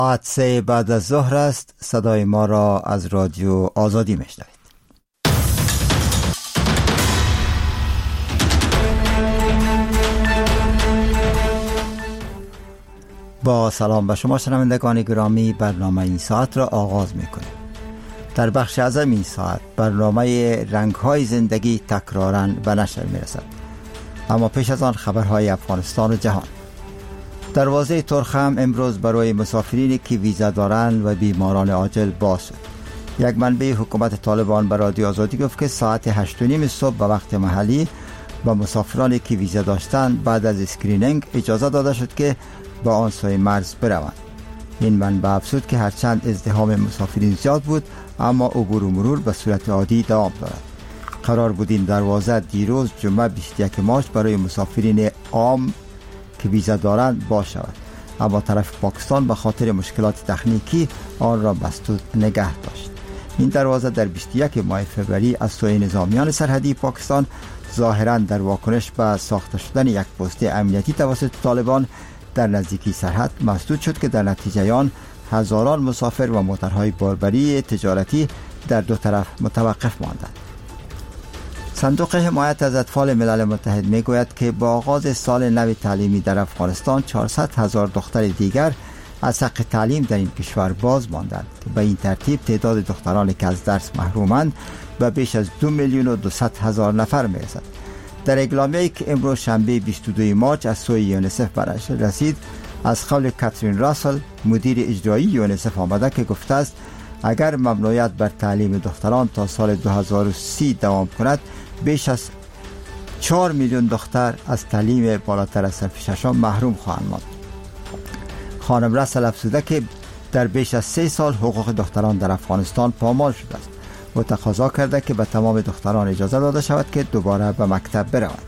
ساعت 3 بعد از ظهر است. صدای ما را از رادیو آزادی میشنوید. با سلام به شما شنوندگان گرامی، برنامه این ساعت را آغاز میکنیم. در بخش اعظم این ساعت برنامه رنگ‌های زندگی تکراراً به نشر میرسد. اما پیش از آن خبرهای افغانستان و جهان. دروازه ترخم امروز برای مسافرینی که ویزا دارند و بیماران عاجل باز شد. یک منبع حکومت طالبان به رادیو آزادی گفت که ساعت 8:30 صبح به وقت محلی به مسافرانی که ویزا داشتند بعد از اسکرینینگ اجازه داده شد که با آن سوی مرز بروند. این منبع افزود که هرچند ازدحام مسافرین زیاد بود، اما عبور و مرور به صورت عادی دوام دارد. قرار بود این دروازه دیروز جمعه 21 مارس برای مسافرین عام که ویزا دارند باز شود، اما طرف پاکستان به خاطر مشکلات تکنیکی آن را مسدود نگه داشت. این دروازه در 21 ماه فوریه از سوی نظامیان سرحدی پاکستان ظاهراً در واکنش به ساخته شدن یک پست امنیتی توسط طالبان در نزدیکی سرحد مسدود شد که در نتیجه آن هزاران مسافر و موترهای باربری تجارتی در دو طرف متوقف ماندند. صندوق حمایت از اطفال ملل متحد میگوید که با آغاز سال نو تعلیمی در افغانستان 400,000 دختر دیگر از حق تعلیم در این کشور باز ماندند که به این ترتیب تعداد دخترانی که از درس محرومند به بیش از 2,200,000 نفر میرسد. در اعلامیه‌ای که امروز شنبه 22 مارس از سوی یونیسف برش رسید، از قول کاترین راسل مدیر اجرایی یونیسف آمده که گفته است اگر ممنوعیت بر تعلیم دختران تا سال 2030 دوام کند، بیش از 4 میلیون دختر از تعلیم بالاتر از صف ششم محروم خواهند ماند. خانم راسل افزوده که در بیش از 3 سال حقوق دختران در افغانستان پامال شده است و تقاضا کرده که به تمام دختران اجازه داده شود که دوباره به مکتب بروند.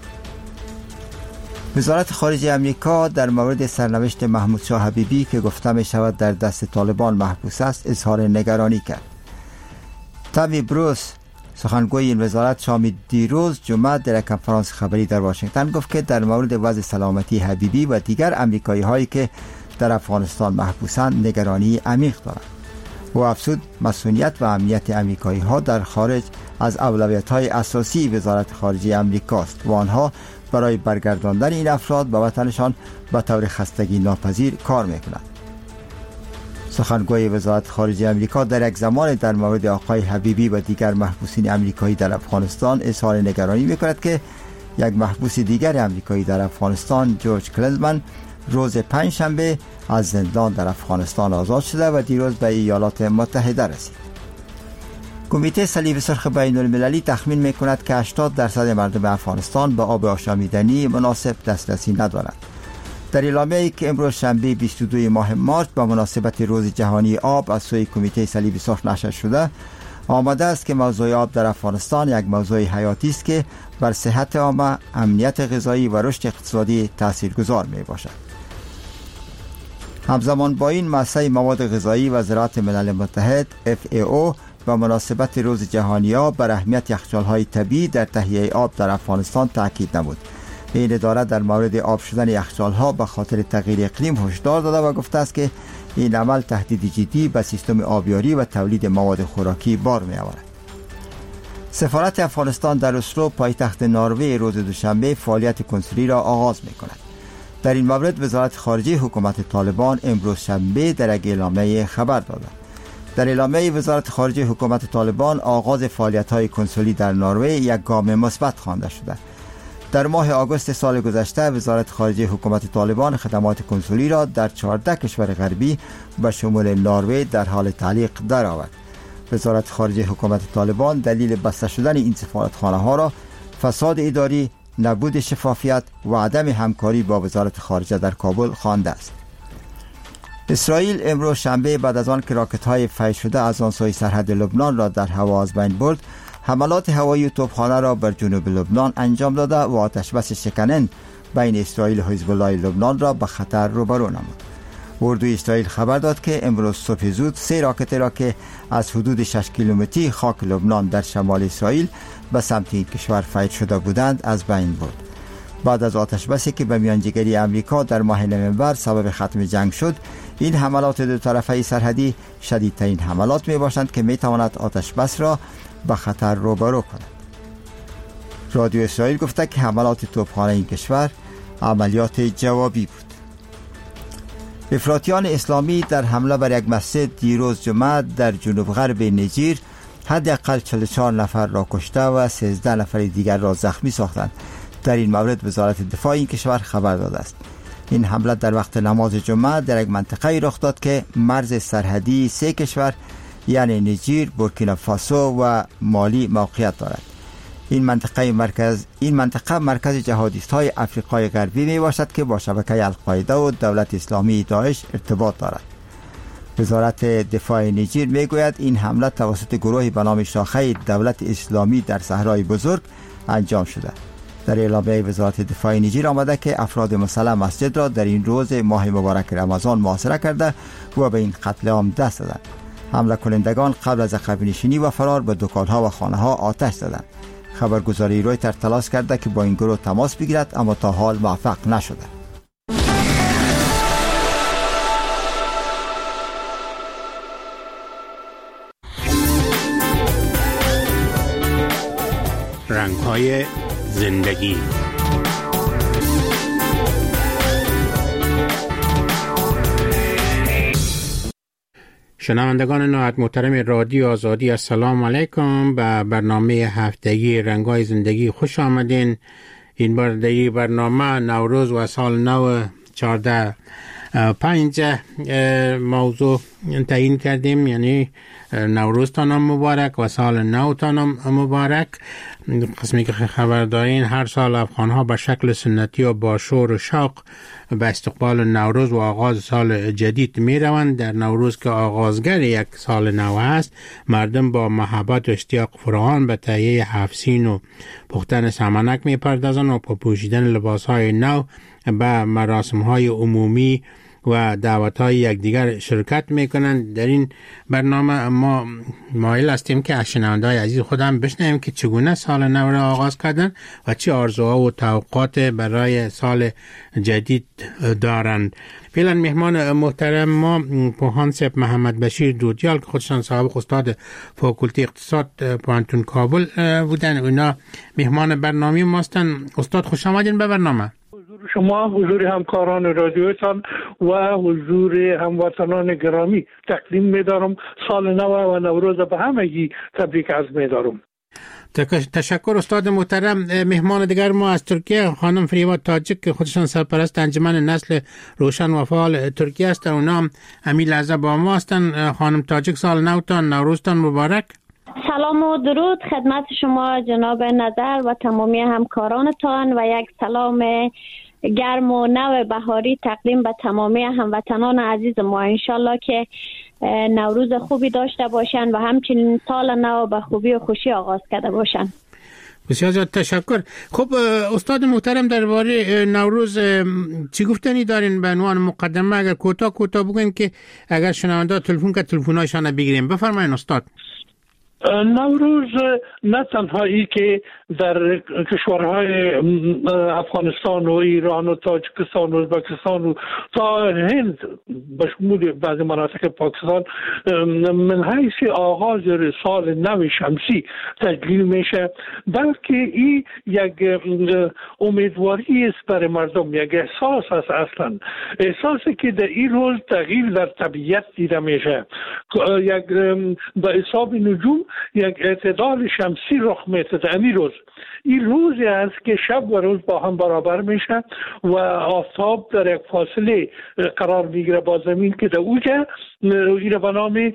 وزارت خارجه امریکا در مورد سرنوشت محمود شاه حبیبی که گفته می شود در دست طالبان محبوس است اظهار نگرانی کرد. تامی بروس سخنگوی این وزارت شام دیروز جمعه در یک کنفرانس خبری در واشنگتن گفت که در مورد وضع سلامتی حبیبی و دیگر امریکایی هایی که در افغانستان محبوسند نگرانی عمیق دارد. و افزود مسئولیت و امنیت امریکایی ها در خارج از اولویت های اساسی وزارت خارجه امریکاست و آنها برای برگرداندن این افراد به وطنشان به طور خستگی ناپذیر کار میکنند. سخنگوی وزارت خارجه امریکا در یک زمان در مورد آقای حبیبی و دیگر محبوسین امریکایی در افغانستان اظهار نگرانی میکند که یک محبوس دیگر امریکایی در افغانستان، جورج کلزمن، روز پنجشنبه از زندان در افغانستان آزاد شده و دیروز به ایالات متحده رسید. کمیته صلیب سرخ بین المللی تخمین میکند که 80% مردم افغانستان به آب آشامیدنی مناسب دسترسی ندارند. در اعلامیه‌ای که امروز شنبه 22 ماه مارس به مناسبت روز جهانی آب از سوی کمیته صلیب سرخ نشر شده، آمده است که موضوع آب در افغانستان یک موضوع حیاتی است که بر صحت عامه، امنیت غذایی و رشد اقتصادی تاثیرگذار می باشد. همزمان با این مؤسسه مواد غذایی و زراعت ملل متحد FAO به مناسبت روز جهانی آب بر اهمیت یخچال‌های طبیعی در تهیه آب در افغانستان تاکید نمود. این اداره در مورد آب شدن یخچال‌ها به خاطر تغییر اقلیم هشدار داده و گفته است که این عمل تهدید جدی به سیستم آبیاری و تولید مواد خوراکی بار می‌آورد. سفارت افغانستان در اسلو پایتخت نروژ روز دوشنبه فعالیت کنسولی را آغاز می‌کند. در این مورد وزارت خارجه حکومت طالبان امروز شنبه در یک اعلامیه خبر داده. در اعلامیه وزارت خارجه حکومت طالبان آغاز فعالیت‌های کنسولی در نروژ یک گام مثبت خوانده شده. در ماه آگوست سال گذشته وزارت خارجه حکومت طالبان خدمات کنسولی را در 14 کشور غربی به شمول نروژ در حال تعلیق درآورد. وزارت خارجه حکومت طالبان دلیل بسته شدن این سفارتخانه‌ها را فساد اداری، نبود شفافیت و عدم همکاری با وزارت خارجه در کابل خوانده است. اسرائیل امروز شنبه بعد از آن که راکت‌های فیض شده از آن سوی سرحد لبنان را در هوا از بین برد، حملات هوایی و توپخانه را بر جنوب لبنان انجام داده و آتشبس شکننده بین اسرائیل و حزب الله لبنان را به خطر روبرو نمود. اردوی اسرائیل خبر داد که امروز صبح زود 3 راکت را که از حدود 6 کیلومتری خاک لبنان در شمال اسرائیل به سمت این کشور فیض شده بودند از بین برد. بعد از آتشبسی که به میانجیگری امریکا در ماه نوامبر سبب ختم جنگ شد، این حملات دو طرفه سرحدی شدیدترین حملات می باشند که می تواند آتش بس را به خطر روبرو کند. رادیو اسرائیل گفته که حملات توپخانه این کشور عملیات جوابی بود. افراطیان اسلامی در حمله بر یک مسجد دیروز جمعه در جنوب غرب نیجر حداقل 44 نفر را کشته و 13 نفر دیگر را زخمی ساختند. در این مورد وزارت دفاع این کشور خبر داده است. این حمله در وقت نماز جمعه در یک منطقه رخ داد که مرز سرحدی سه کشور یعنی نیجر، بورکینافاسو و مالی موقعیت دارد. این منطقه مرکز جهادیست های افریقای غربی می باشد که با شبکه القاعده و دولت اسلامی داعش ارتباط دارد. وزارت دفاع نیجر می گوید این حمله توسط گروهی به نام شاخه دولت اسلامی در صحرای بزرگ انجام شده. در اعلامیه وزارت دفاع نیجر آمده که افراد مسلح مسجد را در این روز ماه مبارک رمضان محاصره کرده و به این قتل عام دست دادند. حمله کنندگان قبل از عقب نشینی و فرار به دکان‌ها و خانه‌ها آتش زدند. خبرگزاری رویتر تلاش کرده که با این گروه تماس بگیرد اما تا حال موفق نشده. رنگ‌های زندگی. شنوندگان نهایت محترم رادیو آزادی، السلام علیکم. به برنامه هفتگی رنگ‌های زندگی خوش آمدین. این بار در این برنامه نوروز و سال نو 1405 موضوع تعیین کردیم، یعنی نوروزتان مبارک و سال نوتان مبارک. قسمی که خبر دارین هر سال افغان‌ها به شکل سنتی و با شور و شوق به استقبال نوروز و آغاز سال جدید می روند. در نوروز که آغازگر یک سال نو است، مردم با محبت و اشتیاق فراوان به تهیه هفسین و پختن سمنک می پردازند و با پوشیدن لباس‌های نو به مراسم‌های عمومی و دعوت‌های یکدیگر شرکت می‌کنند. در این برنامه ما مایل هستیم که از شنونده‌های عزیز خودم بشنویم که چگونه سال نو را آغاز کردن و چه آرزوها و توقعات برای سال جدید دارند. فعلا مهمان محترم ما پوهان صاحب محمد بشیر دودیال که خودشان سابق استاد فاکولته اقتصاد پانتون کابل بودن، اونا مهمان برنامه ماستن. استاد خوش آمدین به برنامه. شما، حضور همکاران رادیوتان و حضور هموطنان گرامی تقدیم می‌دارم. سال نو و نوروز به همگی تبریک عرض می‌دارم. تشکر استاد محترم. مهمان دیگر ما از ترکیه خانم فریبا تاجیک که خودشان سرپرست انجمن نسل روشن و فعال ترکیه است، اونا هم همین لحظه با ما هستن. خانم تاجیک، سال نوتان، نوروزتان مبارک. سلام و درود خدمت شما جناب نظر و تمامی همکارانتان و یک سلام گرم و نو بهاری تقدیم به تمامی هموطنان عزیز ما. انشالله که نوروز خوبی داشته باشن و همچنین سال نو به خوبی و خوشی آغاز کرده باشن. بسیار زیاد تشکر. خب استاد محترم، درباره نوروز چی گفتنی دارین به عنوان مقدمه؟ اگر کوتاه بگوین که اگر شنونده تلفن که تلفن‌هایشان بگیریم. بفرمایید استاد. نوروز نه تنها ای که در کشورهای افغانستان و ایران و تاجیکستان و ازبکستان و تا هند به شمول بعض مناطق پاکستان من حیث آغاز سال نو شمسی تجلیل میشه، بلکه این یک امیدواری است برای مردم، یک احساس است، اصلا احساسی که در این روز تغییر در طبیعت دیده میشه. یک به حساب نجوم یک اعتدال شمسی رخ میده. این روزی است که شب و روز با هم برابر میشه و آفتاب در یک فاصله قرار میگیره با زمین که در اوجه این به نام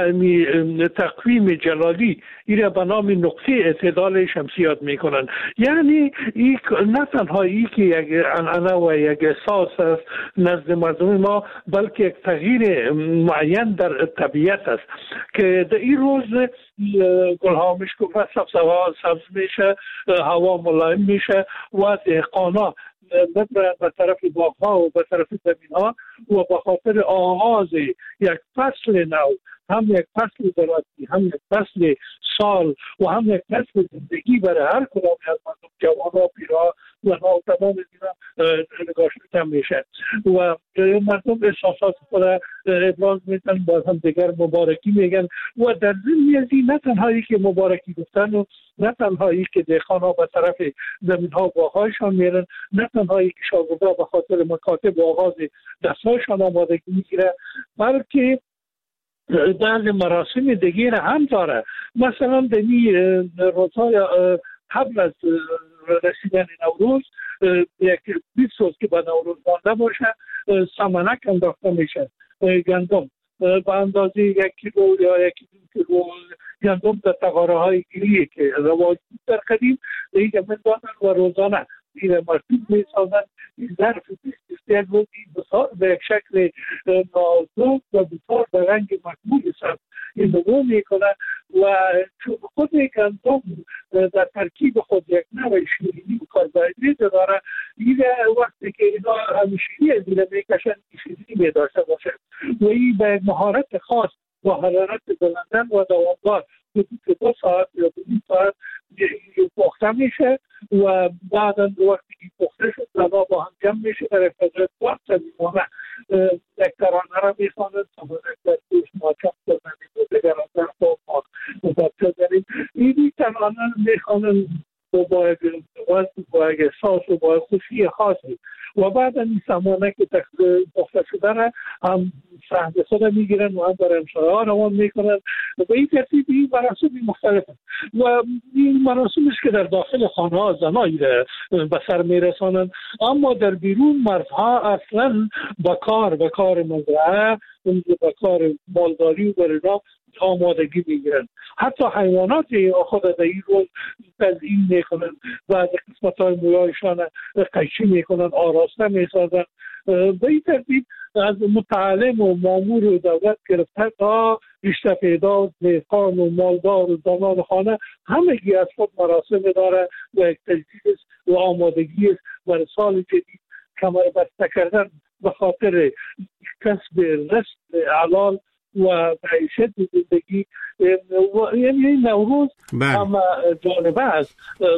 تقویم جلالی، این به نام نقطه اعتدال شمسی یاد میکنن. یعنی این نه تنها ای که یک عنعنه و یک احساس است نزد مردم ما، بلکه یک تغییر معین در طبیعت است که در این روز گلها میشکفه، سبز میشه، هوا ملایم میشه و دهقانا به طرف باغ‌ها و به طرف زمین‌ها و به خاطر آغاز یک فصل نو، هم یک فصل دراستی، هم یک فصل سال و هم یک فصل زندگی برای هر کدام از مردم، جوانان، پیرها و نوجوانان دیگر نگاشته میشه و مردم احساسات خود ابراز میکنن، باز هم دیگر مبارکی میگن و در ضمن از این نه تنهایی که مبارکی گفتن و نه تنهایی که دهقان‌ها به طرف زمین‌ها باغ‌هایشان میرن، نه تنهایی که شاگردان به خاطر مکاتب و آغاز دست‌هایشان آمادگی میگیرن، بلکه بعض مراسم دیگر هم داره. مثلا در این روزهای قبل از رسیدن نوروز، یک 20 روز که به نوروز مانده باشه، سمنک انداخته میشه، گندم به اندازه 1 کیلو یا 1.5 کیلو گندم در تقاره های گیریه که رواج در قدیم دیگه میدادن و روزانه این مرتوب میسازن. این ظرف 21 روز بسیار به یک شکل نازک و بسیار به رنگ مطبوع سرد این نمو میکنن و خود گندم در ترکیب خود یک نوع شیرینی و کربوهیدرات داره. این وقتی که اینا همیشگی از این میکشن شیرینی میداشته باشه و این به مهارت خاص با حرارت بلندن و دوامدار حدود 2 ساعت یا 2 ساعت پخته میشه و بعدا وقتی که پخته شد دوا با هم جمع میشه در افضای وقت میمونه. یک ترانه را میخوانند، سمانک در توش ماچاق بزنیم و دیگران در خواب ما مبابچه داریم. اینی ترانه میخوانند با یک وزن، با یک احساس و با یک خوشی خاصی و بعد این سمانک پخته شده را هم سهد خود میگیرن و هم برای امسایه ها روان میکنن و به این ترتیب این مراسم مختلف و این مراسم است که در داخل خانه ها زنایی به سر میرسانند، اما در بیرون مردها اصلا به کار مزرعه به کار مالداری و برنا آمادگی میگیرن. حتی حیوانات خود در این روز تزیین میکنن، بعض قسمت های مویایشان قیچی میکنن، آراسته میسازن. به این ترتیب از متعلم و مامور و دولت گرفته تا ریشته پیدا، دهقان و مالدار و زنان خانه همگی از خود مراسم داره و یک تجهیز و آمادگی است برای سال جدید کمر بسته کردن به خاطر کسب رزق حلال و معیشت زندگی. یعنی نوروز هم جانبه است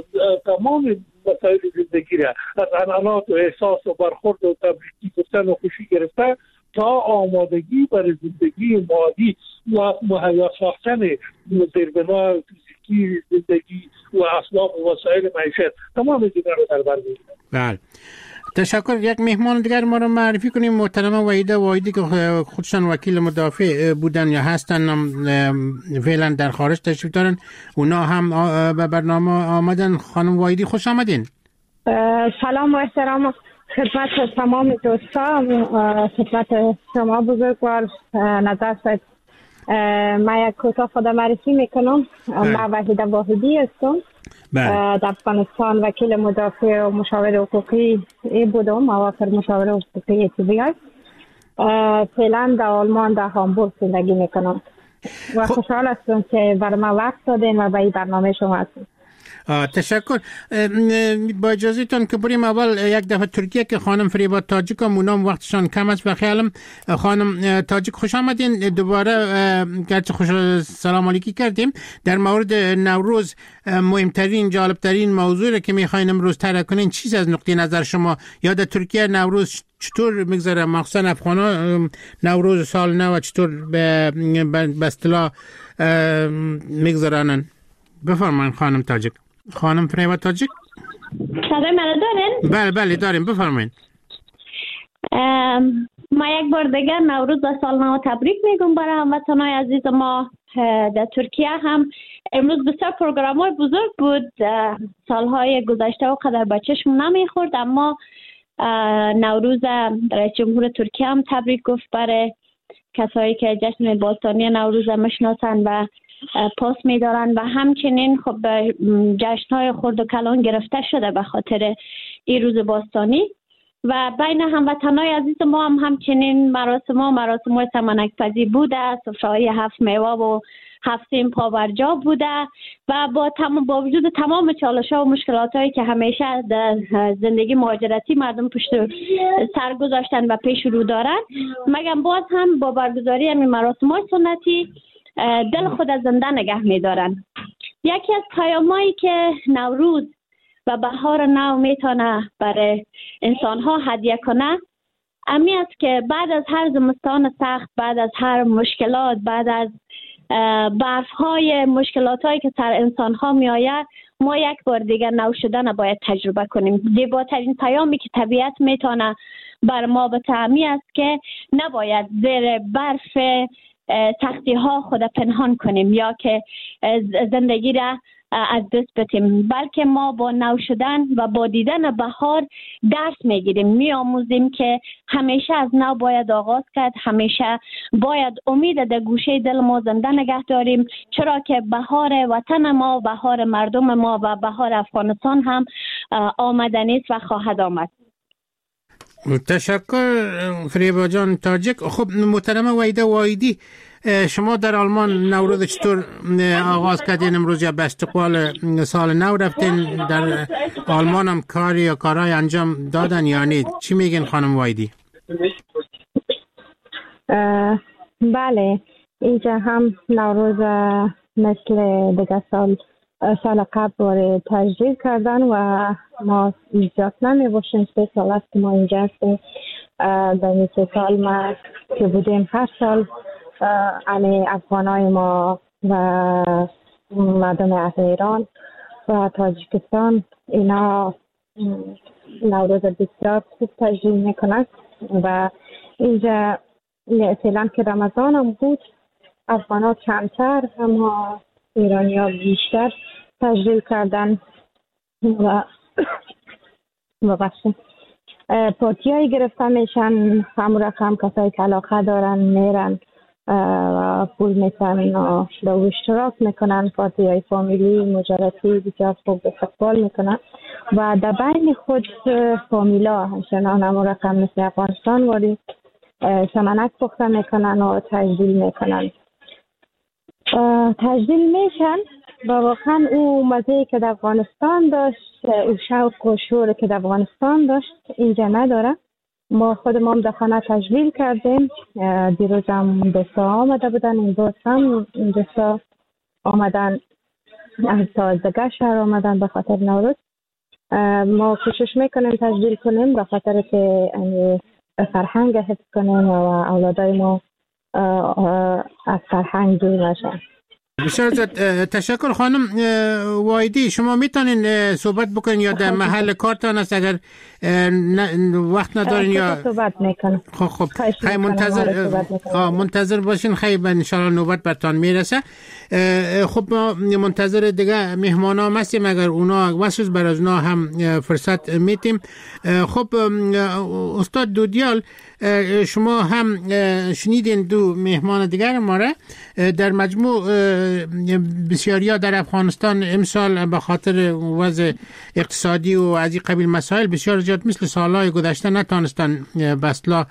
تمام مسائل زندگی را از عنعنات و احساس و برخورد و تبریکی گفتن و خوشی گرفته تا آمادگی برای زندگی مادی و مهیا ساختن زیربنای فیزیکی زندگی و اسباب و وسایل معیشت تمام دیگر رو در بر میگیرد. بله، تشکر. یک مهمان دیگر ما رو معرفی کنیم. محترم وحیده واحدی که خودشان وکیل مدافع بودن یا هستن، فعلا در خارج تشریف دارن، اونا هم به برنامه آمدن. خانم واحدی خوش آمدین. سلام و احترام خدمت تمام دوستان، خدمت شما بزرگوار نظر شد. من یک کوتاه خود معرفی میکنم. من وحیده واحدی هستم. در افغانستان وکیل مدافع و مشاور حقوقی بودم، اواخر مشاور حقوقی FBI. فعلا در آلمان در هامبورگ زندگی میکنم و خوشحال هستم که برای من وقت دادین و به این برنامه شما هستم. تشکر. با اجازهتون که بریم اول یک دفعه ترکیه که خانم فریبا تاجیک هم اونام وقتشان کم است و خیالم خانم تاجیک خوش آمدین. دوباره گرچه خوش سلام علیکی کردیم، در مورد نوروز مهمترین جالبترین موضوعی که میخواین امروز طرح کنین چیز از نقطه نظر شما یا در ترکیه نوروز چطور میگذره، مخصوصا افغانا نوروز سال نو چطور به اصطلاح میگذرانن؟ بفرمایید خانم تاجیک. خانم فریبا تاجیک صدای منو دارین؟ بله داریم، بفرمایید. ما یک بار دیگر نوروز و سال نو تبریک میگم برای هموطنان عزیز ما. در ترکیه هم امروز بسیار پروگرام‌های بزرگ بود. سالهای گذشته و قدر به چشم نمیخورد، اما نوروز رئیس جمهور ترکیه هم تبریک گفت برای کسایی که جشن باستانی نوروز میشناسن و پاس می‌دارن و همچنین خب جشن‌های خرد و کلان گرفته شده به خاطر این روز باستانی و بین هموطنان عزیز ما هم همچنین مراسم‌های سمنک پزی بوده، سفره‌های 7 میوه و هفته پابرجا بوده و با وجود تمام چالش‌ها و مشکلات‌هایی که همیشه در زندگی مهاجرتی مردم پشت سر گذاشتن و پیش رو دارن، مگم باز هم با برگزاری همین مراسم‌های سنتی دل خود از زنده نگه می‌دارن. یکی از پیامایی که نوروز و بهار نو میتونه برای انسان‌ها هدیه کنه امی است که بعد از هر زمستان سخت، بعد از هر مشکلات، بعد از برف‌های مشکلات‌هایی که سر انسان‌ها میآید، ما یک بار دیگر نو شدن باید تجربه کنیم. زیباترین پیامی که طبیعت میتونه بر ما بده است که نباید زیر برف سختی ها خود پنهان کنیم یا که زندگی را از دست بدیم، بلکه ما با نو شدن و با دیدن بهار درس میگیریم، میآموزیم که همیشه از نو باید آغاز کرد، همیشه باید امید در گوشه دل ما زنده نگه داریم، چرا که بهار وطن ما، بهار مردم ما و بهار افغانستان هم آمدنی است و خواهد آمد. تشکر فریبا جان تاجک. خب محترمه وحیده وایدی، شما در آلمان نوروز چطور آغاز کردین امروز یا به استقبال سال نو رفتین؟ در آلمان هم کاری یا کارهای انجام دادن یا نه؟ چی میگین خانم وایدی؟ بله، اینجا هم نوروز مثل دیگه سال قبل باره تجدید کردن و ما ایجاد نمی باشیم. 3 سال است که ما اینجا هستیم. در این 3 سال ما که بودیم هر سال افغانای ما و مردم اهل ایران و تاجیکستان اینا نوروز بسیار خوب تجدید میکنند و اینجا فعلا که رمضان هم بود افغانا کمتر اما ایرانی ها بیشتر تجدید کردن و پارتی هایی گرفته میشن، همون رقم کسایی که علاقه دارن میرن و پول میتن و به اشتراک میکنن، پارتی های فامیلی مجارتی بسیار خوب استقبال میکنن و در بین خود فامیلا همچنان همون رقم مثل افغانستان ولی سمنک پخته میکنن و تجدید میکنن، تجدید میشن و واقعا او مزه‌ای که در افغانستان داشت، او شوق و شور که در افغانستان داشت اینجا نداره. ما خودمون هم در خانه تجلیل کردیم، دیروز هم دوستا آمده بودن، این دوست هم دوستا آمدن از 12 شهر آمدن به خاطر نوروز. ما کوشش میکنیم تجلیل کنیم به خاطر که فرهنگ حفظ کنیم و اولادای ما از فرهنگ دور نشن. بسیار تشکر خانم وایدی. شما میتونین صحبت بکنین یا در محل کارتان است اگر وقت ندارین یا صحبت میکنم؟ خب خیلی منتظر باشین، خیلی ان شاء الله نوبت برتان میرسه. خب ما منتظر دیگه مهمانا هستیم، اگر اونا واسه برای اونا هم فرصت میتیم. خب استاد دودیال، شما هم شنیدین دو مهمان دیگر ما را. در مجموع بسیاریا در افغانستان امسال به خاطر وضع اقتصادی و از این قبیل مسائل بسیار زیاد مثل سالهای گذشته نتانستن به اصطلاح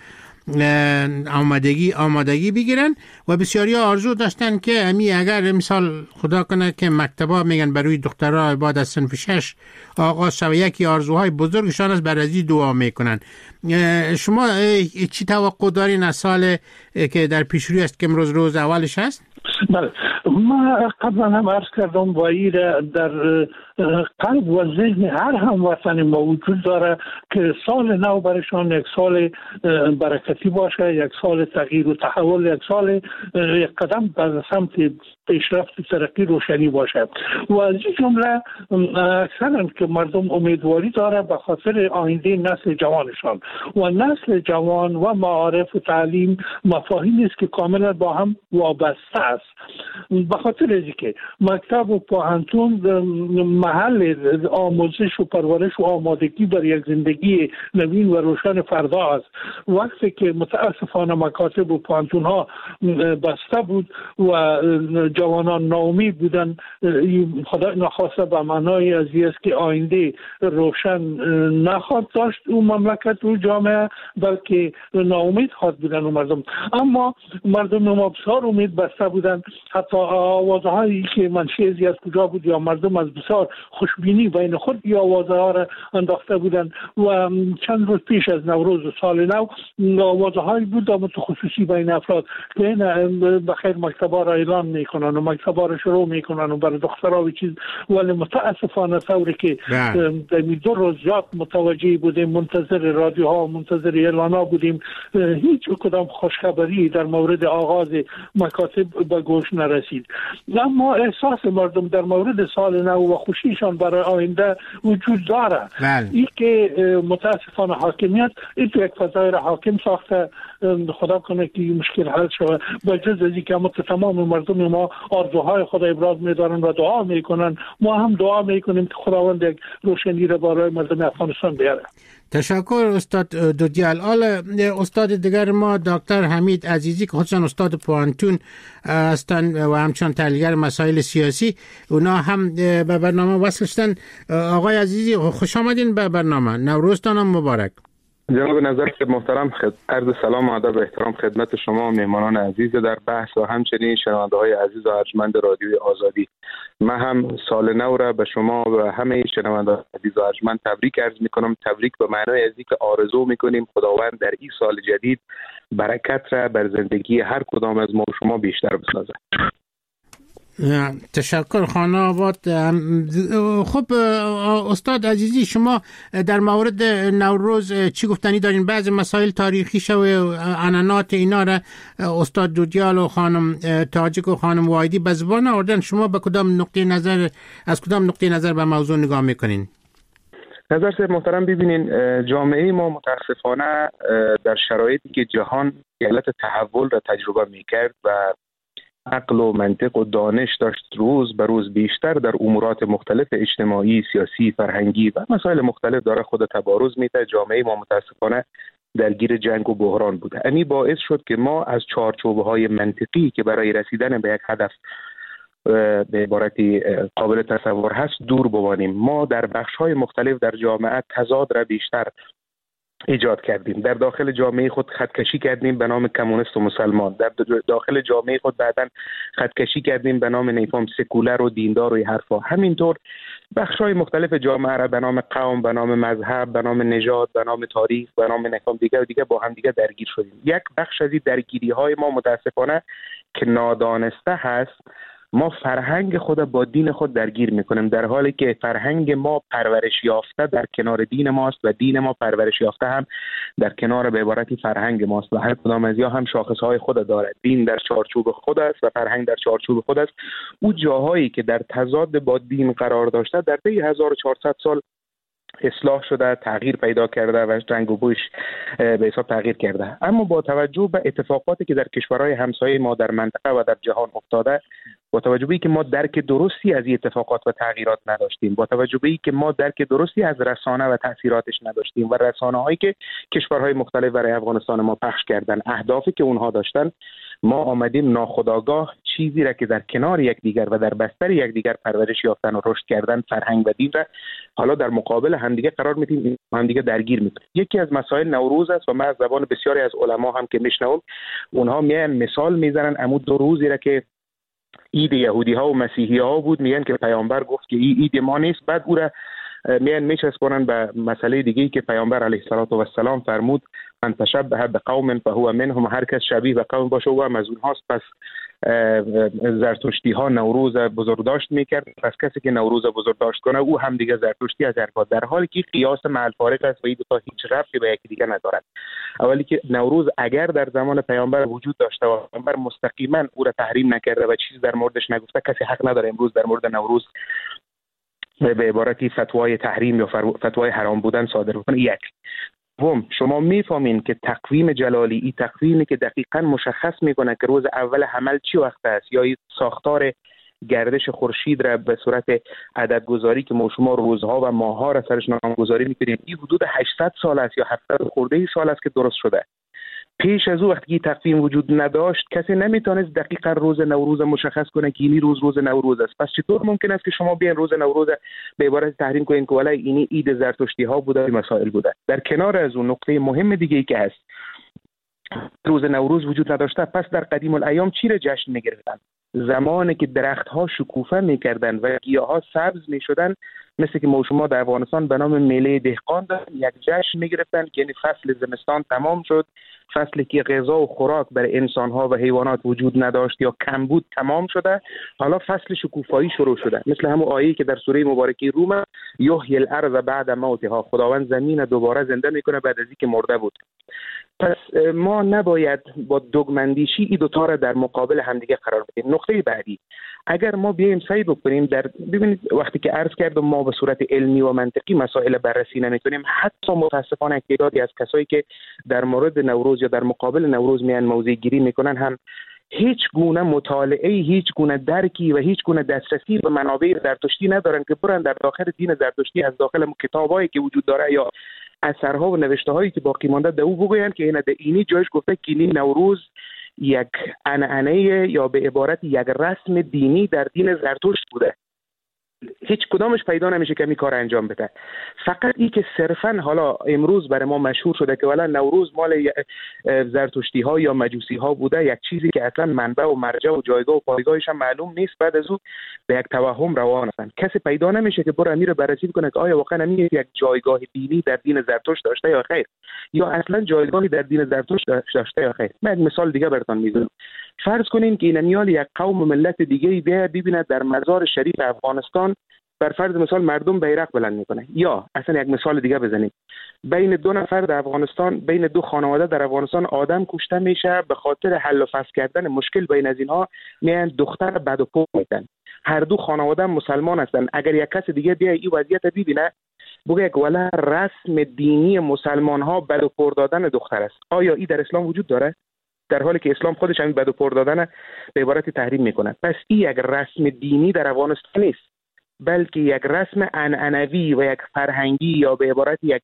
آمادگی بگیرن و بسیاریا آرزو داشتن که اگر امسال خدا کنه که مکتبا میگن برای دخترها بعد از صنف 6 آغاز شود، یکی آرزوهای بزرگشان است، برای ازی دعا میکنن. شما چی توقع دارین از سال که در پیشروی است که امروز روز اولش است؟ بله، ما قبلا هم عرض کردم و در قلب و ذهن هر هموطن ما وجود داره که سال نو برشان یک سال برکتی باشه، یک سال تغییر و تحول، یک سال یک قدم به سمت پیشرفت ترقی روشنی باشه و از این جمله اکثرا که مردم امیدواری داره به خاطر آینده نسل جوانشان و نسل جوان و معارف و تعلیم مفاهیمی است که کاملا با هم وابسته است. به خاطر اینکه مکتب و پوهنتون محل آموزش و پرورش و آمادگی بر یک زندگی نوین و روشن فردا است. وقتی که متاسفانه مکاتب و پانتونها بسته بود و جوانان ناامید بودن، خدا نخواسته به معنای از است که آینده روشن نخواهد داشت اون مملکت و جامعه، بلکه ناامید خواهد بودن و مردم. اما مردم ما بسیار امید بسته بودن، حتی آوازهایی که منشأ از کجا بود یا مردم از بسیار خوشبینی بین خود یا آوازها را انداخته بودن و چند روز پیش از نوروز سال نو آوازهایی بود آمد خصوصی بین افراد که این بخیر مکتبا را اعلان میکنن و مکتبا را شروع میکنن و برای دخترها و چیز، ولی متاسفانه طوری که در 2 روز زیاد متوجه بودیم، منتظر رادیوها منتظر اعلانها بودیم، هیچ کدام خوشخبری در مورد آغاز مکاتب به گوش نرسید. اما احساس مردم در مورد سال نو و خوشیشان برای آینده وجود داره. این که متاسفانه حاکمیت این تو یک فضای را حاکم ساخته، خدا کنه که مشکل حل شود. با جز از اینکه تمام مردم ما آرزوهای خود ابراز می‌دارن و دعا میکنن، ما هم دعا میکنیم که خداوند یک روشنی را برای مردم افغانستان بیاره. تشکر استاد دودیال. استاد دیگر ما دکتر حمید عزیزی که خودشان استاد پوانتون هستند و همچنان تحلیلگر مسائل سیاسی، اونا هم به برنامه وصل شدن. آقای عزیزی خوش آمدین به برنامه. نوروزتان مبارک. جناب نظر محترم، عرض سلام و ادب و احترام خدمت شما مهمانان عزیز در بحث و همچنین شنونده های عزیز و ارجمند رادیوی آزادی. من هم سال نو را به شما و همه شنونده عزیز و ارجمند تبریک عرض میکنم. تبریک به معنای از اینکه آرزو میکنیم خداوند در این سال جدید برکت را بر زندگی هر کدام از ما و شما بیشتر بسازد. تشکر خانه آباد. خب استاد عزیزی، شما در مورد نوروز چی گفتنی دارین؟ بعض مسائل تاریخی شو عنعنات اینا را استاد دودیال و خانم تاجک و خانم وایدی به زبان آوردن. شما به کدام نقطه نظر از کدام نقطه نظر به موضوع نگاه میکنین؟ نظر صاحب محترم، ببینین جامعه ما متاسفانه در شرایطی که جهان حالت تحول را تجربه میکرد و عقل و منطق و دانش داشت روز به روز بیشتر در امورات مختلف اجتماعی، سیاسی، فرهنگی و مسائل مختلف داره خود تبارز میده، جامعه ما متاسفانه درگیر جنگ و بحران بوده. این باعث شد که ما از چارچوب‌های منطقی که برای رسیدن به یک هدف به عبارتی قابل تصور هست دور بمانیم. ما در بخش‌های مختلف در جامعه تضاد را بیشتر ایجاد کردیم. در داخل جامعه خود خطکشی کردیم به نام کمونیست و مسلمان، در داخل جامعه خود بعداً خطکشی کردیم به نام نیفهم سکولر و دیندار و این حرفا. همینطور بخش‌های مختلف جامعه را به نام قوم، به نام مذهب، به نام نژاد، به نام تاریخ، به نام نیفهم دیگه با هم دیگه درگیر شدیم. یک بخش از این درگیری‌های ما متاسفانه که نادانسته هست، ما فرهنگ خود با دین خود درگیر میکنیم، در حالی که فرهنگ ما پرورش یافته در کنار دین ماست و دین ما پرورش یافته هم در کنار به عبارتی فرهنگ ماست و هر کدام از یا هم شاخصهای خود دارد. دین در چارچوب خود است و فرهنگ در چارچوب خود است. او جاهایی که در تضاد با دین قرار داشته در طی 1400 سال اصلاح شده، تغییر پیدا کرده و رنگ و بوش به حساب تغییر کرده. اما با توجه به اتفاقاتی که در کشورهای همسایه ما در منطقه و در جهان افتاده، با توجه به اینکه ما درک درستی از این اتفاقات و تغییرات نداشتیم، با توجه به اینکه ما درک درستی از رسانه و تاثیراتش نداشتیم و رسانه‌هایی که کشورهای مختلف برای افغانستان ما پخش کردن، اهدافی که اونها داشتن، ما آمدیم ناخودآگاه چیزی را که در کنار یکدیگر و در بستر یکدیگر پرورش یافتن و رشد کردن، فرهنگ و دین را حالا در مقابل همدیگه قرار میدیم، همدیگه درگیر میکنیم. یکی از مسائل نوروز است و من از زبان بسیاری از علما هم که میشنوم، اونها میان مثال میزنن امو 2 روزی را که عید یهودی ها و مسیحی ها بود، میگن که پیامبر گفت که این عید ما نیست، بعد او را میان میچسبونن به مسئله دیگه‌ای که پیامبر علیه السلام فرمود من تشبه بقوم فهو منهم، هر کس شبیه به قوم باشه او هم از اونهاست. پس زرتشتی ها نوروز بزرگداشت میکرد، پس کسی که نوروز بزرگداشت کنه او هم دیگه زرتشتی از هر، در حالی که قیاس مع الفارق است و این دو تا هیچ ربطی به یکی دیگه ندارد. اولی که نوروز اگر در زمان پیامبر وجود داشته و پیامبر مستقیما او را تحریم نکرده و چیز در موردش نگفته، کسی حق نداره امروز در مورد نوروز به عبارتی فتوای تحریم یا فتوای حرام بودن صادر کنه. یک شما میفهمین که تقویم جلالی، این تقویمی که دقیقاً مشخص میکنه که روز اول حمل چی وقت است یا ساختار گردش خورشید را به صورت عدد گذاری که ما شما روزها و ماه‌ها را سرش نامگذاری می‌کنیم، این حدود 800 سال است یا 700 خورده سال است که درست شده. پیش از او وقتی تقویم وجود نداشت کسی نمیتونست دقیقا روز نوروز مشخص کنه که اینی روز نوروز است. پس چطور ممکن است که شما بیاین روز نوروز به عبارت تحریم کنین که ولای اینی عید زرتشتی ها بوده و مسائل بوده؟ در کنار از اون نقطه مهم دیگه ای که هست، روز نوروز وجود نداشته، پس در قدیم الایام چی را جشن میگرفتن؟ زمانی که درختها شکوفه میکردن و گیاها سبز میشدن، مثل که ما شما در افغانستان به نام میله دهقان داریم، یک جشن میگرفتن که یعنی فصل زمستان تمام شد، فصلی که غذا و خوراک برای انسانها و حیوانات وجود نداشت یا کم بود تمام شده، حالا فصل شکوفایی شروع شده. مثل همون آیه‌ای که در سوره مبارکه روم، یحیی الارض بعد موتها، خداوند زمین دوباره زنده میکنه بعد از اینکه مرده بود. پس ما نباید با دوگمندیشی این دوتا را در مقابل همدیگه قرار بدیم. نقطه بعدی، اگر ما بیایم سعی بکنیم ببینید وقتی که عرض کردم ما به صورت علمی و منطقی مسائل بررسی نمی‌کنیم، حتی متاسفانه تعدادی از کسایی که در مورد نوروز یا در مقابل نوروز میان موضع گیری میکنن هم هیچ گونه مطالعه، هیچ گونه درکی و هیچ گونه دسترسی به منابع زرتشتی ندارن که برن در داخل دین زرتشتی از داخل کتابایی که وجود داره یا اثرها و نوشته هایی که باقی مانده دو بگوین که این اینی جایش گفته که این نوروز یک عنعنه یا به عبارت یک رسم دینی در دین زرتشت بوده. هیچ کدامش پیدا نمیشه که این کار انجام بده. فقط این که صرفا حالا امروز برای ما مشهور شده که والا نوروز مال زرتشتی ها یا مجوسی ها بوده، یک چیزی که اصلا منبع و مرجع و جایگاه و پایگاهش هم معلوم نیست، بعد از اون به یک توهم روان هستن. کسی پیدا نمیشه که برای امیر بررسی کنه که آیا واقعا امیر یک جایگاه دینی در دین زرتشت داشته یا خیر، یا اصلا جایگاهی در دین زرتشت داشته یا خیر. من یک مثال دیگه براتون میزنم. فرض کنین که این یک قوم و ملت دیگه بیا ببینه در مزار شریف افغانستان بر فرض مثال مردم بیرق بلند میکنه، یا اصلا یک مثال دیگه بزنیم، بین دو نفر در افغانستان، بین دو خانواده در افغانستان آدم کشته میشه به خاطر حل و فصل کردن مشکل بین از اینها، میان دختر بد و پو میدن. هر دو خانواده مسلمان هستن. اگر یک کس دیگه بیا این وضعیت ببینه بگه که ولی رسم دینی مسلمان ها بد و پر دادن دختر است، آیا این در اسلام وجود داره؟ در حالی که اسلام خودش همین بد و پر دادن به عبارت تحریم میکنه. پس این یک رسم دینی در افغانستان نیست، بلکه یک رسم عنعنوی و یک فرهنگی یا به عبارت یک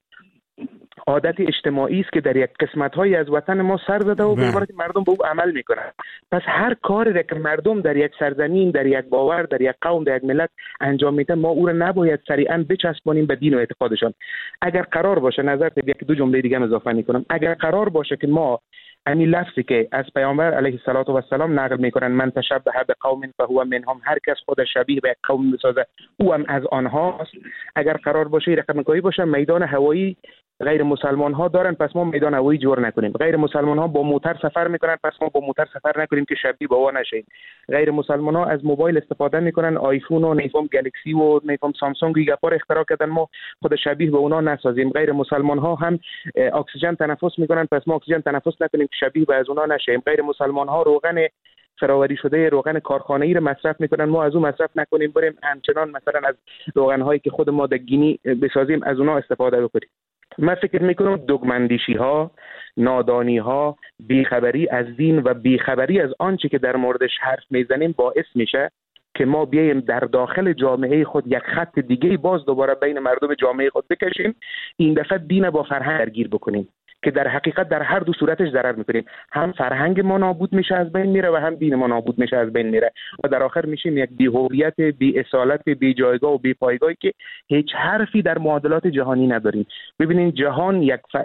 عادت اجتماعی است که در یک قسمت‌های از وطن ما سر زده و به عبارت مردم به او عمل میکنن. پس هر کاری که مردم در یک سرزمین، در یک باور، در یک قوم، در یک ملت انجام میدن، ما او را نباید سریعا بچسبانیم به دین و اعتقادشان. اگر قرار باشه، نظر یک دو جمله دیگه اضافه میکنم، اگر قرار باشه که ما همین لفظی که از پیامبر علیه السلام نقل میکنن، من تشبه بقوم فهو منهم، هر کس خود شبیه به یک قوم بسازه او هم از آنهاست، اگر قرار باشه رقم نگاهی باشه میدان هوایی غیر مسلمان ها دارن، پس ما میدان هوایی جور نکنیم. غیر مسلمان ها با موتر سفر میکنن، پس ما با موتر سفر نکنیم که شبیه به اون نشیم. غیر مسلمان ها از موبایل استفاده میکنن، آیفون و نیفون گلکسی و نیفون سامسونگ گپار اختراع کردن، ما خود شبیه به اونا نسازیم. غیر مسلمان ها هم اکسیژن تنفس میکنن، پس ما اکسیژن تنفس نکنیم که شبیه به از اونا نشیم. غیر مسلمان ها روغن فراوری شده، روغن کارخانه‌ای رو مصرف میکنن، ما از اون مصرف نکنیم، بریم همچنان مثلا از روغن هایی که خود ما در گینی بسازیم از اونا استفاده بکنیم. من فکر میکنم دوگمندیشی ها، نادانی ها، بیخبری از دین و بیخبری از آنچه که در موردش حرف میزنیم باعث میشه که ما بیایم در داخل جامعه خود یک خط دیگه باز دوباره بین مردم جامعه خود بکشیم، این دفعه دین با فرهنگ درگیر بکنیم که در حقیقت در هر دو صورتش ضرر میکنیم. هم فرهنگ ما نابود میشه از بین میره و هم دین ما نابود میشه از بین میره و در آخر میشیم یک بی‌هویت، بی‌اصالت، بی‌جایگاه و بی‌پایگاهی که هیچ حرفی در معادلات جهانی نداریم. ببینید جهان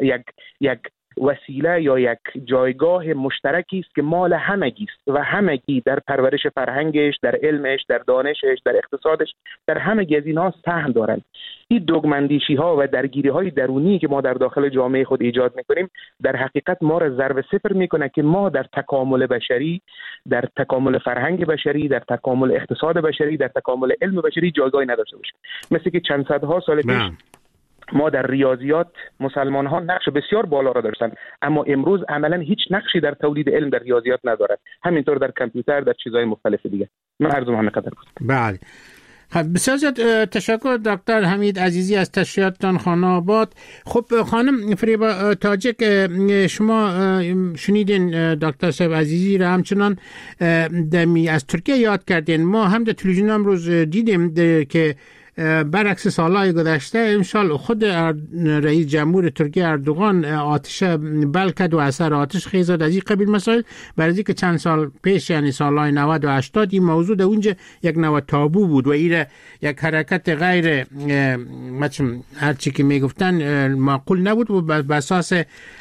یک وسیله یا یک جایگاه مشترکی است که مال همگی است و همگی در پرورش فرهنگش، در علمش، در دانشش، در اقتصادش، در همگی از اینها سهم دارند. این دوگمندیشی ها و درگیری های درونی که ما در داخل جامعه خود ایجاد میکنیم در حقیقت ما را ضرب صفر میکنه که ما در تکامل بشری، در تکامل فرهنگ بشری، در تکامل اقتصاد بشری، در تکامل علم بشری جایگاهی نداشته باشیم. مثل که چند صدها سال پیش ما در ریاضیات مسلمان ها نقش بسیار بالا را داشتن، اما امروز عملا هیچ نقشی در تولید علم در ریاضیات ندارد. همینطور در کامپیوتر، در چیزهای مختلف دیگه. من عرضم همین قدر بود. بله، بسیار زیاد تشکر دکتر حمید عزیزی از تشریحاتتان خانه آباد. خب خانم فریبا تاجک، شما شنیدین دکتر صاحب عزیزی را همچنان از ترکیه یاد کردین. ما هم در تلویزیون امروز دیدیم که برعکس سالهای گذشته امسال خود رئیس جمهور ترکیه اردوغان آتش بل کرد و اثر آتش خیز از این قبیل مسائل، برای که چند سال پیش یعنی سالهای 90 و 80 این موضوع در اونجا یک نوع تابو بود و این یک حرکت غیر هرچی که میگفتن معقول نبود و به اساس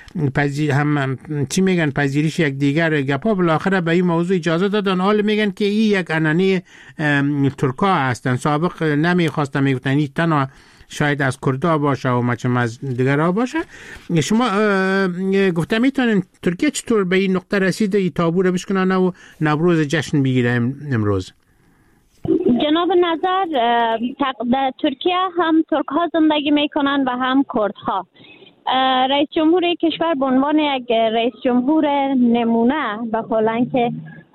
چی میگن پذیرش یک دیگر گپا بالاخره به این موضوع اجازه دادن. حال میگن که این یک انانه ترکا هستن، سابق نمیخواستن، میگفتن این تنها شاید از کردا باشه و مچم از دیگرها باشه. شما گفتم میتونین ترکیه چطور به این نقطه رسیده این تابو رو بشکنن و نوروز جشن بگیره امروز؟ جناب نظر، در ترکیه هم ترک ها زندگی میکنن و هم کرد ها. رئیس جمهور کشور به عنوان یک رئیس جمهور نمونه به قولن که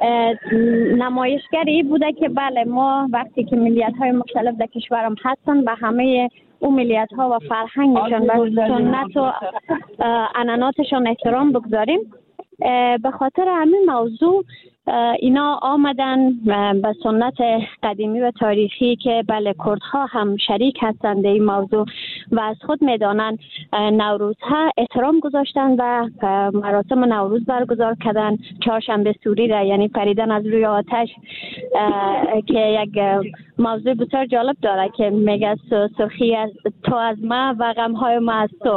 نمایشگری بوده که بله ما وقتی که ملیت های مختلف در کشورم هستن و همه اون ملیت ها و فرهنگشان و سنت و عنعناتشان احترام بگذاریم. به خاطر همین موضوع اینا آمدن به سنت قدیمی و تاریخی که بله کردها هم شریک هستند در این موضوع و از خود میدانند نوروزها احترام گذاشتن و مراسم نوروز برگزار کردن. چهارشنبه سوری را یعنی پریدن از روی آتش که یک موضوع بسیار جالب داره که میگه سرخی از تو از ما و غمهای ما از تو،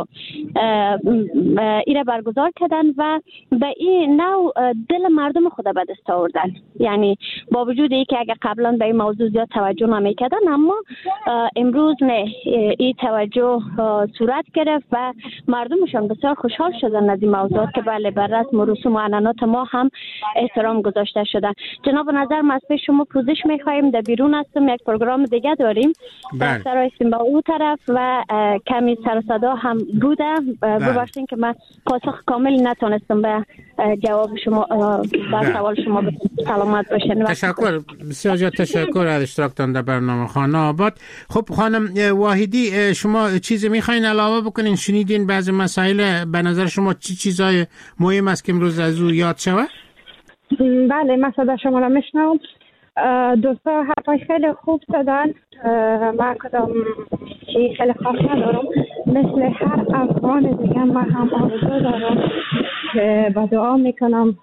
این را برگزار کردن و به این نوع دل مردم خود به دست آوردن. یعنی با وجود ای که اگر قبلا به این موضوع زیاد توجه نمیکردن اما امروز نه، این توجه صورت گرفت و مردمشان بسیار خوشحال شدن از این موضوعات که بله بر رسم و رسوم و عنعنات ما هم احترام گذاشته شدن. جناب نظر، ما از پیش شما پوزش میخوایم، در بیرون هستم، یک پروگرام دیگه داریم سر هستیم به اون طرف و کمی سر صدا هم بوده. ببخشید که من پاسخ کامل نتونستم به جواب شما بر سوال شما. سلامت باشین. تشکر، بسیار زیاد تشکر از اشتراکتان در برنامه خانه آباد. خب خانم واحدی، شما چیزی میخواین علاوه بکنین؟ شنیدین بعضی مسائل، به نظر شما چی چیزای مهم است که امروز از او یاد شود؟ بله، من صدا شما را میشنوم. دوستا حرفای خیلی خوب زدن، من کدام چی خیلی خاص ندارم. مثل هر افغان دیگه من هم آرزو دارم که با دعا میکنم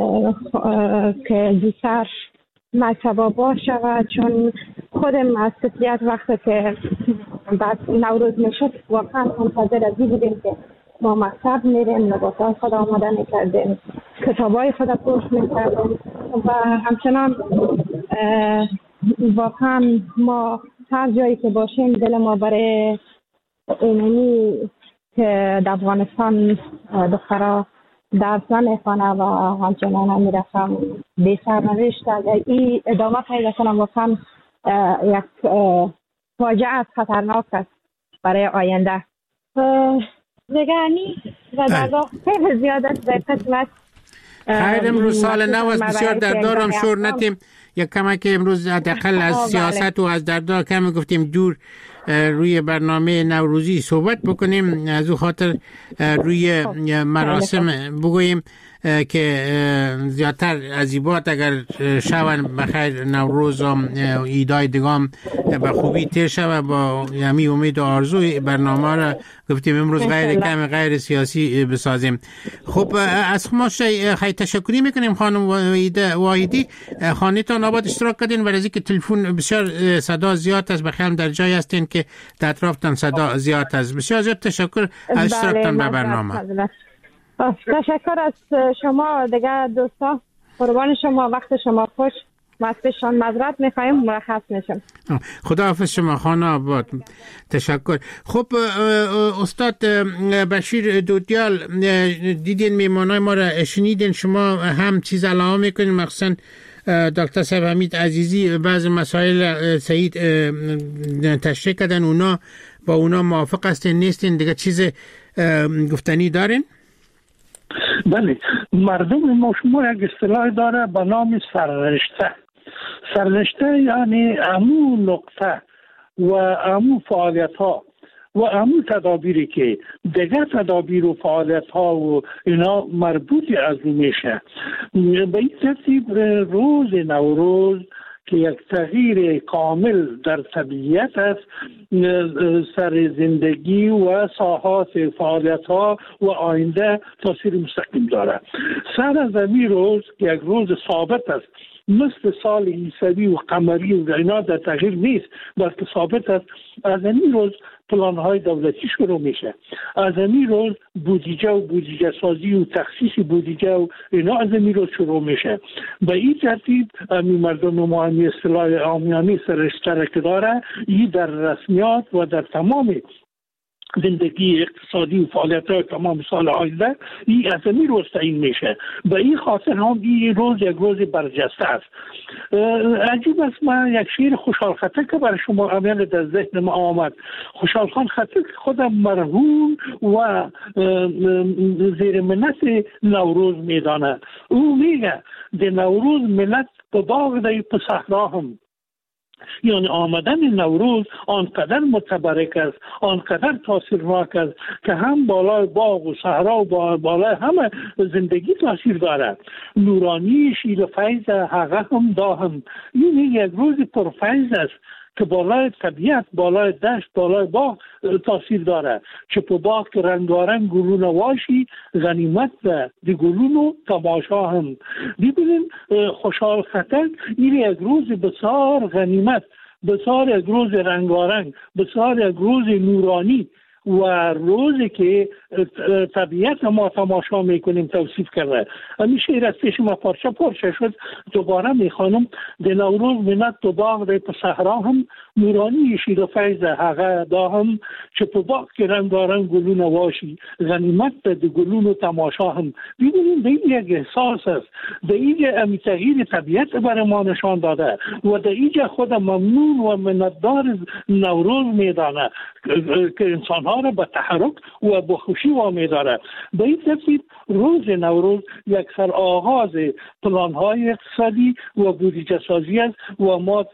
که زودتر مرتبه باشه و چون خودم از کسیت وقتی که بعد نوروز میشد واقعا منتظر ازی بودیم که ما مکتب میریم، لباسای خود آماده میکردیم، کتابای خود پوست میکردیم و همچنان واقعا ما هر جایی که باشیم دل ما برای اینمی که در افغانستان دخترها درس نمیخوانه و همچنان هم میرسم به سرنوشت این ادامه پیدا کنم. واقعا یک فاجعه از خطرناک است برای آینده. دیگه و در واقع خیلی زیاد است به قسمت خیر. امروز سال نو است، بسیار دردارم شور نتیم یک کمک امروز حداقل از سیاست و از دردار کم گفتیم دور روی برنامه نوروزی صحبت بکنیم. از او خاطر روی مراسم بگوییم که زیادتر عزیبات اگر شون بخیر نوروز و ایدای دیگام به خوبی تیر شود. با یمی امید و آرزوی برنامه را گفتیم امروز غیر کم غیر سیاسی بسازیم. خب از شما خیلی تشکری میکنیم خانم واحدی، خانه تان آباد اشتراک کردین و از اینکه تلفن بسیار صدا زیاد است، بخیرم در جای هستین که در اطرافتان صدا زیاد است. بسیار زیاد تشکر از اشتراکتان به برنامه. تشکر از شما دیگه دوستا، قربان شما، وقت شما خوش. مستشان مذرت میخوایم، مرخص میشم. خدا حافظ شما خانه آباد. تشکر. خب استاد بشیر دودیال، دیدین میمانای ما را، شنیدین شما هم چیز علاوه میکنین؟ مخصوصا دکتر صاحب حمید عزیزی بعض مسائل سعید تشریح کردن، اونا با اونا موافق هستین نیستین؟ دیگه چیز گفتنی دارین؟ بله، مردم ما شما یک اصطلاح داره به نام سررشته. سرنشته یعنی امون نقطه و امون فعالیت ها و امون تدابیری که دیگه تدابیر و فعالیت ها و اینا مربوط از اون میشه. به این ترتیب روز نوروز که یک تغییر کامل در طبیعت است، سر زندگی و ساحات فعالیت ها و آینده تاثیر مستقیم دارد. سر از این روز که یک روز ثابت است، مثل سال عیسوی و قمری و اینا در تغییر نیست، بلکه ثابت است. از این روز پلان‌های دولتی شروع میشه، از این روز بودجه و بودجه سازی و تخصیص بودجه و اینا از این روز شروع میشه. به این ترتیب مردم معامی اصطلاح عامیانه سرشترک داره، این در رسمیات و در تمام زندگی اقتصادی و فعالیت‌های تمام سال آینده این از این روز تعیین میشه. به این خاطر هم این روز یک روز برجسته است. عجیب است، من یک شعر خوشحال خطک که برای شما اول در ذهن ما آمد. خوشحال خان خطک خودم مرهون و زیر منت نوروز میدانه. او میگه در نوروز ملت به باغ در په صحرا هم، یعنی آمدن نوروز آنقدر متبرک است، آنقدر تاثیرناک است که هم بالای باغ و صحرا و بالای همه زندگی تاثیر دارد. نورانی شیر فیض حقه هم داهم، این یک روز پرفیض است که بالای طبیعت، بالای دشت، بالای باغ تاثیر داره. چه په باغ که رنگارنگ گلونه واشی، غنیمت ده دی گلونو تماشا هم. ببینیم خوشحال خطک این یک روز بسیار غنیمت، بسیار یک روز رنگارنگ، بسیار یک روز نورانی و روزی که طبیعت ما تماشا میکنیم توصیف کرده. همین شعر از پیش ما پارچه شد، دوباره میخوانم. در نوروز منت تو باغ در په صحرا هم، نورانی شیر و فیض حقه دا هم. چه په باغ که رنگارنگ گلون واشی، غنیمت ده گلون و تماشا هم. ببینیم به این یک احساس است، به این تغییر طبیعت برای ما نشان داده و در اینجا خود ممنون و منتدار نوروز میدانه که انسانها را به تحرک و به خوشی وامی داره. به این ترتیب روز نوروز یک سر آغاز پلان‌های اقتصادی و بودجه سازی است و ما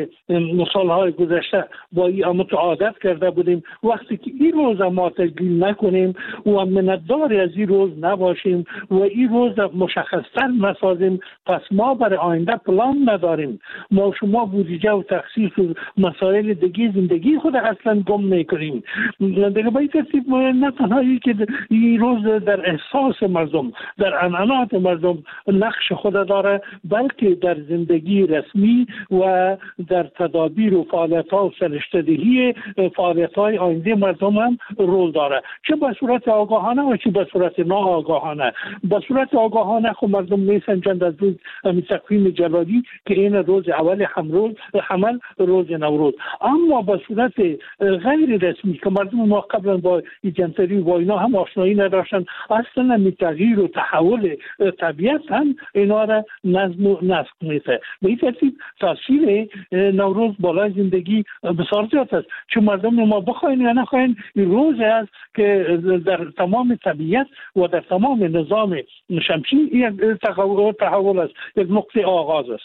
سال‌های گذشته با این متعادت کرده بودیم وقتی که این روز ما تجلیل نکنیم و منتدار از این روز نباشیم و این روز مشخص‌تر نسازیم، پس ما برای آینده پلان نداریم. ما شما بودجه و تخصیص و مسائل دیگه زندگی خود اصلا گم میکنیم. دیگه به این ترتیب نه تنهایی که این روز در احساس مردم، در عنعنات مردم نقش خود داره، بلکه در زندگی رسمی و در تدابیر و فعالیت‌ها و سرشته‌دهی فعالیت‌های آینده مردم هم رول داره، چه به صورت آگاهانه و چه به صورت ناآگاهانه. به صورت آگاهانه خب مردم میسنجند از روز تقویم جلالی که این روز اول حمل روز نوروز، اما به صورت غیر رسمی که مردم ما قبلا با جنتری و اینا هم آشنایی نداشتن، اصلا می تغییر و تحول طبیعت هم اینا را نظم و نسق میده. به این ترتیب تاثیر نوروز بالای زندگی بسیار زیاد است. چون مردم ما بخواین یا نخواین این روز است که در تمام طبیعت و در تمام نظام شمسی یک تحول است، یک نقطه آغاز است.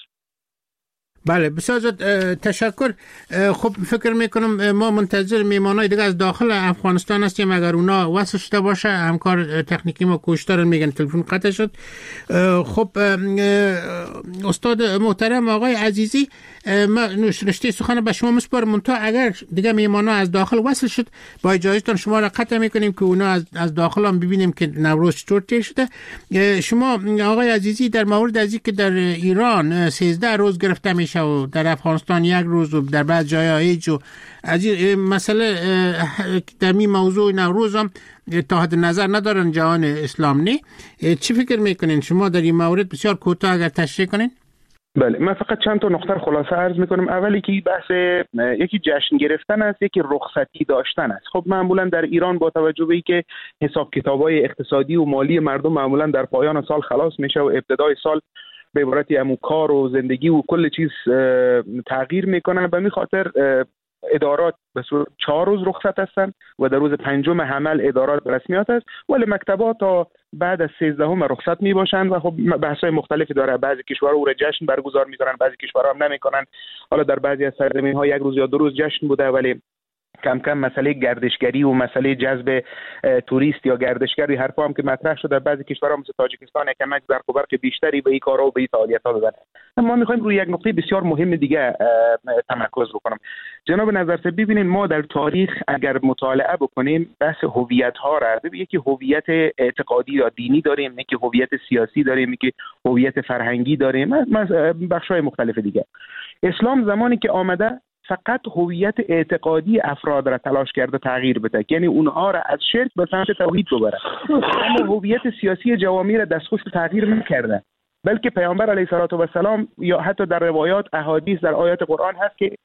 بله بسیار تشکر. خب فکر میکنم ما منتظر میمانای دیگه از داخل افغانستان هستیم. اگر اونا وصل شده باشه، همکار تکنیکی ما کوشتارن میگن تلفن قطع شد. خب استاد محترم آقای عزیزی، ما رشته سخن به شما میسپارم، منتها اگر دیگه میمانا از داخل وصل شد با اجازهتون شما را قطع میکنیم که اونا از داخل هم ببینیم که نوروز چطور تیر شده. شما آقای عزیزی در مورد از اینکه در ایران 13 روز گرفته میشه و در افغانستان 1 روز و در بعض جاها هیچ، از این مسئله در این موضوع نوروز هم اتحاد نظر ندارن جهان اسلام نه، چی فکر میکنین شما در این مورد؟ بسیار کوتاه اگر تشریح کنین. بله، من فقط چند تا نقطه خلاصه عرض میکنم. اولی که بحث یکی جشن گرفتن است، یکی رخصتی داشتن است. خب معمولا در ایران با توجه به اینکه حساب کتابای اقتصادی و مالی مردم معمولا در پایان سال خلاص میشه و ابتدای سال به عبارتی کار و زندگی و کل چیز تغییر میکنه، به می خاطر ادارات به صورت 4 روز رخصت هستند و در روز 5 حمل ادارات رسمیات است، ولی مکتبات تا بعد از 13 رخصت می باشند و خب بحث‌های مختلفی داره. بعضی کشورها او را جشن برگزار می‌کنن، بعضی کشورها هم نمی‌کنن. حالا در بعضی از سرزمین‌ها 1 روز یا 2 روز جشن بوده، ولی کم کم مسئله گردشگری و مسئله جذب توریست یا گردشگری حرفا هم که مطرح شده در بعضی کشورها مثل تاجیکستان کمک برق و برق بیشتری به این کارا و به این فعالیت‌ها بزنه. اما ما می‌خوایم روی یک نکته بسیار مهم دیگه تمرکز بکنم. جناب نظر صاحب ببینید، ما در تاریخ اگر مطالعه بکنیم بحث هویت‌ها را، یکی هویت اعتقادی یا دینی داریم، یکی هویت سیاسی داریم، یکی هویت فرهنگی داریم، بخش‌های مختلف دیگه. اسلام زمانی که آمده فقط هویت اعتقادی افراد را تلاش کرده تغییر بده، یعنی اونها را از شرک به سمت توحید ببره، اما هویت سیاسی جوامع را دستخوش تغییر نکرده. بلکه پیامبر علیه السلام یا حتی در روایات احادیث در آیات قرآن هست که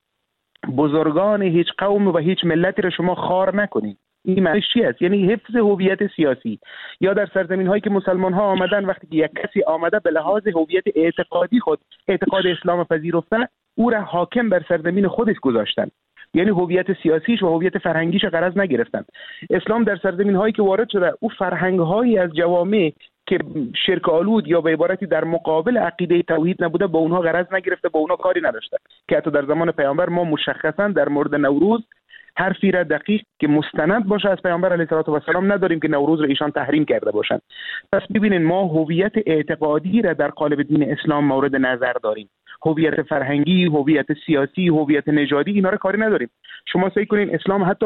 بزرگان هیچ قوم و هیچ ملتی را شما خوار نکنید. این معنیش چی است؟ یعنی حفظ هویت سیاسی. یا در سرزمین هایی که مسلمان ها آمدن، وقتی یک کسی آمده به لحاظ هویت اعتقادی خود اعتقاد اسلام پذیرفته، او را حاکم بر سرزمین خودش گذاشتن، یعنی هویت سیاسیش و هویت فرهنگیش غرض نگرفتن. اسلام در سرزمین هایی که وارد شده، او فرهنگ هایی از جوامع که شرک آلود یا به عبارتی در مقابل عقیده توحید نبوده با اونها غرض نگرفته، با اونها کاری نداشته. که حتی در زمان پیامبر ما مشخصا در مورد نوروز حرفی را دقیق که مستند باشه از پیامبر علیه السلام نداریم که نوروز را ایشان تحریم کرده باشند. پس ببینید، ما هویت اعتقادی را در قالب دین اسلام مورد نظر داریم، هویت فرهنگی، هویت سیاسی، هویت نژادی، اینا را کاری نداریم. شما سعی کنین اسلام حتی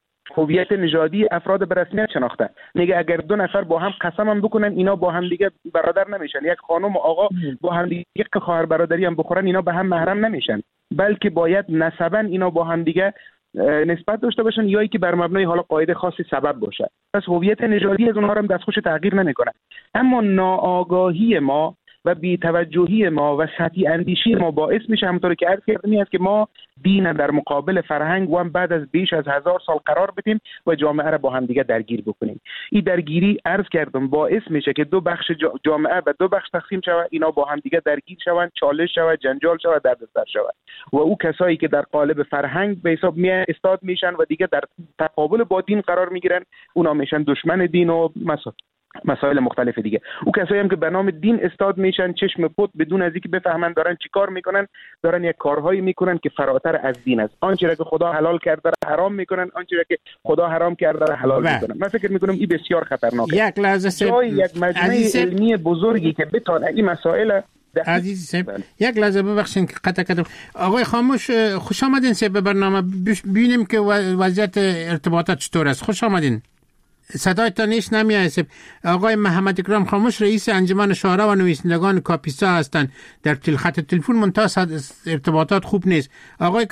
هویت نژادی افراد به رسمیت شناخته. میگه اگر 2 نفر با هم قسم هم بکنن، اینا با هم دیگه برادر نمیشن. یک خانم و آقا با هم دیگه خواهر برادری هم بخورن، اینا به هم محرم نمیشن، بلکه باید نسبا اینا با هم دیگه نسبت داشته باشن، یا که بر مبنای حالا قاعده خاصی سبب باشه. پس هویت نژادی از اونها هم دستخوش تغییر نمیکنه. اما ناآگاهی ما و بی‌توجهی ما و سطحی اندیشی ما باعث میشه، همونطور که عرض کردم، است که ما دین در مقابل فرهنگ و هم بعد از بیش از 1000 سال قرار بدیم و جامعه را با هم دیگه درگیر بکنیم. این درگیری عرض کردم باعث میشه که 2 بخش جامعه و 2 بخش تقسیم شود، اینا با هم دیگه درگیر شوند، چالش شود، جنجال شود، دردسر شود و او کسایی که در قالب فرهنگ به حساب استاد میشن و دیگه در تقابل با دین قرار میگیرن، اونا میشن دشمن دین و مسائل مختلف دیگه. او کسایی هم که به نام دین استاد میشن، چشم پوت بدون از اینکه بفهمن دارن چیکار میکنن، دارن یک کارهایی میکنن که فراتر از دین است. آنچه را که خدا حلال کرده را حرام میکنن، آنچه را که خدا حرام کرده را حلال میکنن. من فکر میکنم این بسیار خطرناکه. یک لحظه یک مجمع علمی بزرگی که بتونه این مسائل عزیز صاحب یک لحظه ببخشید که قطع کردم. آقای خاموش خوش آمدین به برنامه. ببینیم که وضعیت ارتباطات چطور است. خوش آمدین. صدایتان نیست نمیاد. آقای محمد اکرام خاموش رئیس انجمن شاعران و نویسندگان کاپیسا هستند. در خط تلفن منتها ارتباطات خوب نیست. آقای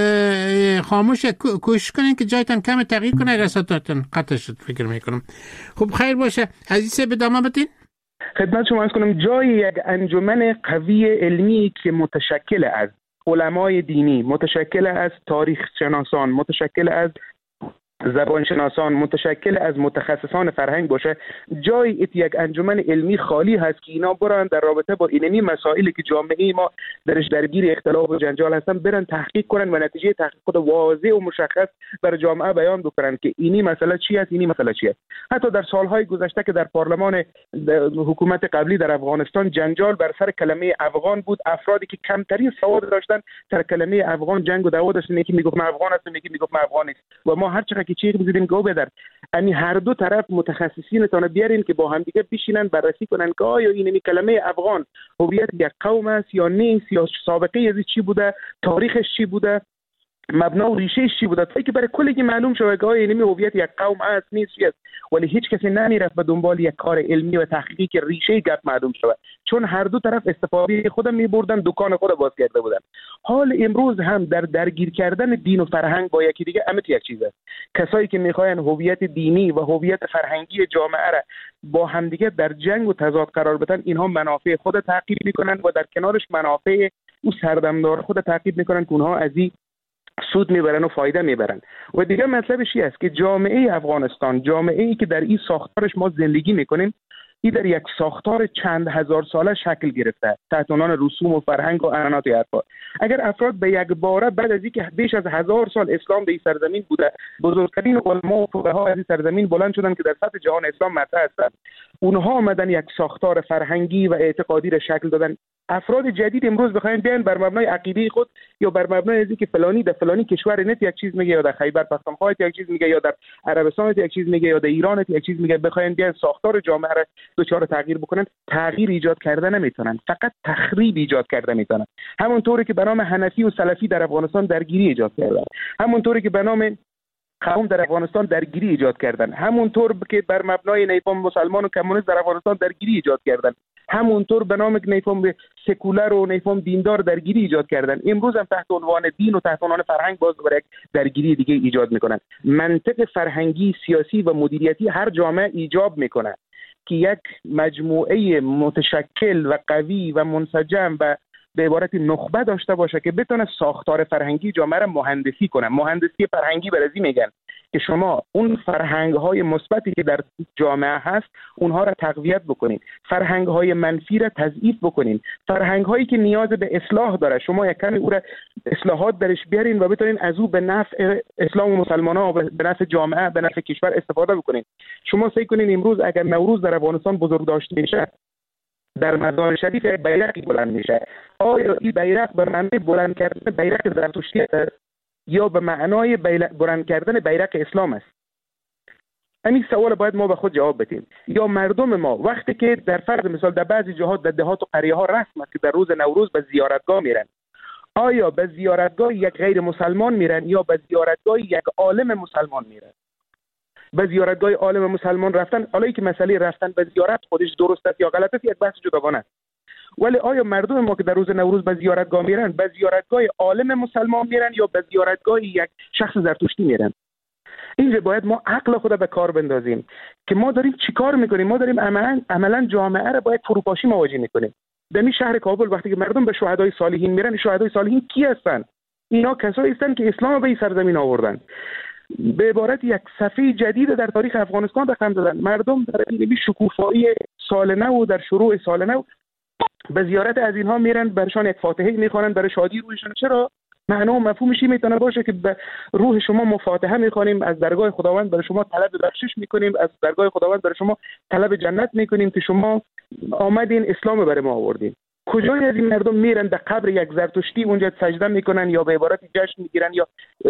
خاموش کوشش کنین که جایتان کم تغییر کنه اگر صدایتان قطع شد. فکر میکنم خب خیر باشه. عزیز به ادامه بدین. خدمت شما عرض کنم، جای یک انجمن قوی علمی که متشکل از علمای دینی، متشکل از تاریخ شناسان، متشکل از زبانشناسان، متشکل از متخصصان فرهنگ باشه، جای یک انجمن علمی خالی هست که اینا برن در رابطه با اینمی مسائلی که جامعه ما درش درگیر اختلاف و جنجال هستن برن تحقیق کنن و نتیجه تحقیق خود واضح و مشخص بر جامعه بیان بکنن که اینی مسئله چی است، اینی مسئله چی است. حتی در سالهای گذشته که در پارلمان حکومت قبلی در افغانستان جنجال بر سر کلمه افغان بود، افرادی که کمترین سواد داشتن در کلمه افغان جنگ و دعوا داشتن، یکی میگفت من افغان هستم، یکی میگفت من افغان نیست. و ما هر چقدر که چیغ بزنیم گو بدر، یعنی هر دو طرف متخصصین تون بیارین که با هم دیگه بشینن بررسی کنن که آیا این کلمه افغان هویت یک قوم است یا نیست، یا سابقه از چی بوده، تاریخش چی بوده، مبنا و ریشهش چی بوده، تا که برای کلی معلوم شود که این هویت یک قوم است نیست. ولی هیچ کسی نمیرفت به دنبال یک کار علمی و تحقیقی که ریشه گپ معلوم شود، چون هر دو طرف استفاده خود می‌بردن، دکان خود باز کرده بودن. حال امروز هم در درگیر کردن دین و فرهنگ با یکی دیگه امت یک چیز است. کسایی که می‌خواین هویت دینی و هویت فرهنگی جامعه را با همدیگه در جنگ و تضاد قرار بدن، اینها منافع خود تعقیب می‌کنن و در کنارش منافع او سردمدار خود تعقیب می‌کنن که اونها از این سود میبرن و فایده میبرن. و دیگه مطلبش این است که جامعه افغانستان، جامعه‌ای که در این ساختارش ما زندگی میکنیم، این در یک ساختار چند هزار ساله شکل گرفته تحت عنوان رسوم و فرهنگ و عنعنات حرفا. اگر افراد به یک باره بعد از اینکه بیش از 1000 سال اسلام در این سرزمین بوده، بزرگترین علما و فقها از این سرزمین بلند شدن که در سطح جهان اسلام مطرح هستند، اونها آمدن یک ساختار فرهنگی و اعتقادی را شکل دادن. افراد جدید امروز بخواین بیان بر مبنای عقیده خود یا بر مبنای اینکه فلانی در فلانی کشور نت یک چیز میگه، یا در خیبر پختونخوا یک چیز میگه، یا در عربستان یک چیز میگه، یا در ایران یک چیز میگه، بخواین بیان ساختار جامعه را دچار تغییر بکنن، تغییر ایجاد کرده نمیتونن، فقط تخریب ایجاد کرده میتونن. همونطوری که به نام حنفی و سلفی در افغانستان درگیری ایجاد کردن، همونطوری که به نام قوم در افغانستان درگیری ایجاد کردن، همونطور که بر مبنای نیفام مسلمان و کمونیست در افغانستان درگیری ایجاد کردن، همونطور به نام نیفام سکولر و نیفام دیندار درگیری ایجاد کردن، امروز هم تحت عنوان دین و تحت عنوان فرهنگ باز برای یک درگیری دیگه ایجاد میکنن. منطق فرهنگی، سیاسی و مدیریتی هر جامعه ایجاب میکنه که یک مجموعه متشکل و قوی و منسجم و به عبارت نخبه داشته باشه که بتونه ساختار فرهنگی جامعه را مهندسی کنه. مهندسی فرهنگی برای میگن که شما اون فرهنگ‌های مثبتی که در جامعه هست اونها را تقویت بکنید، فرهنگ‌های منفی را تضعیف بکنید، فرهنگ‌هایی که نیاز به اصلاح داره شما یک کمی او را اصلاحات درش بیارین و بتونین از او به نفع اسلام و مسلمان‌ها و به نفع جامعه، به نفع کشور استفاده بکنید. شما سعی کنین امروز اگر نوروز در افغانستان بزرگ داشته میشه، در مزار شریف بیرقی بلند میشه، آیا این بیرق به معنی بلند کردن بیرق زرتشتی است یا به معنای بلند کردن بیرق اسلام است؟ همین سوال باید ما به خود جواب بدیم. یا مردم ما وقتی که در فرض مثال در بعضی جهات در دهات و قریه ها رسم است که در روز نوروز به زیارتگاه میرن، آیا به زیارتگاه یک غیر مسلمان میرن یا به زیارتگاه یک عالم مسلمان میرن؟ به زیارتگاه عالم مسلمان رفتن، حالا که مسئله رفتن به زیارت خودش درست است یا غلط است یک بحث جداگانه است، ولی آیا مردم ما که در روز نوروز به زیارتگاه میرن به زیارتگاه عالم مسلمان میرن یا به زیارتگاه یک شخص زرتشتی میرن؟ اینجا باید ما عقل خود به کار بندازیم که ما داریم چیکار میکنیم. ما داریم عملا جامعه را باید فروپاشی مواجه میکنیم. در این شهر کابل وقتی که مردم به شهدای صالحین میرن، شهدای صالحین کی هستن؟ اینا کسایی هستند که اسلام به این سرزمین آوردن. به عبارت یک صفحه جدید در تاریخ افغانستان رقم دادن. مردم در این شکوفایی سال نو در شروع سال نو به زیارت از اینها میرن، برشان یک فاتحه میخوانن برای شادی روحشون. چرا؟ معنا و مفهومش میتونه باشه که به روح شما مفاتحه میخوانیم، از درگاه خداوند برای شما طلب بخشش میکنیم، از درگاه خداوند برای شما طلب جنت میکنیم که شما آمدین اسلام برای ما آوردین. کجای از این مردم میرن در قبر یک زرتشتی اونجا سجده میکنن یا به عبارت جشن میگیرن یا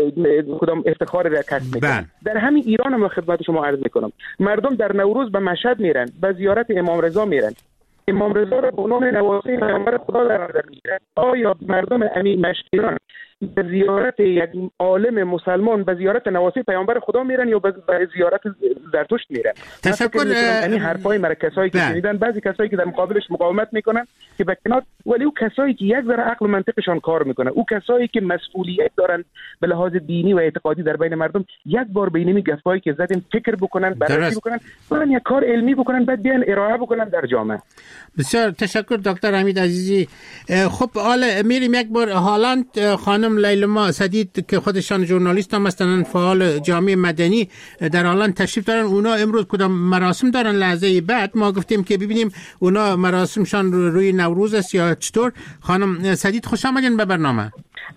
کدام افتخار را کسب میکنن؟ در همین ایران هم خدمت شما عرض میکنم مردم در نوروز به مشهد میرن، به زیارت امام رضا میرن، امام رضا را به عنوان نواسه پیامبر خدا در نظر میگیرن. آیا مردم امین مشکیران به زیارت یک عالم مسلمان به زیارت نواسه پیامبر خدا میرن یا به زیارت زرتشت میرن؟ تشکر. یعنی حرفای کسایی که شنیدن، بعضی کسایی که در مقابلش مقاومت میکنن که به کنار، ولی او کسایی که یک ذره عقل و منطقشان کار میکنه، او کسایی که مسئولیت دارن به لحاظ دینی و اعتقادی در بین مردم، یک بار به این گپایی که زدیم فکر بکنن، بررسی بکنن، برن یک کار علمی بکنن، بعد بیان ارائه بکنن در جامعه. بسیار تشکر دکتر حمید عزیزی. خب حالا میریم یک بار هالند. خانم لیلما سدید که خودشان ژورنالیست هم هستن، فعال جامعه مدنی در هالند تشریف دارن. اونا امروز کدام مراسم دارن؟ لحظه بعد ما گفتیم که ببینیم اونا مراسمشان روی نوروز است یا چطور. خانم سدید خوش آمدین به برنامه.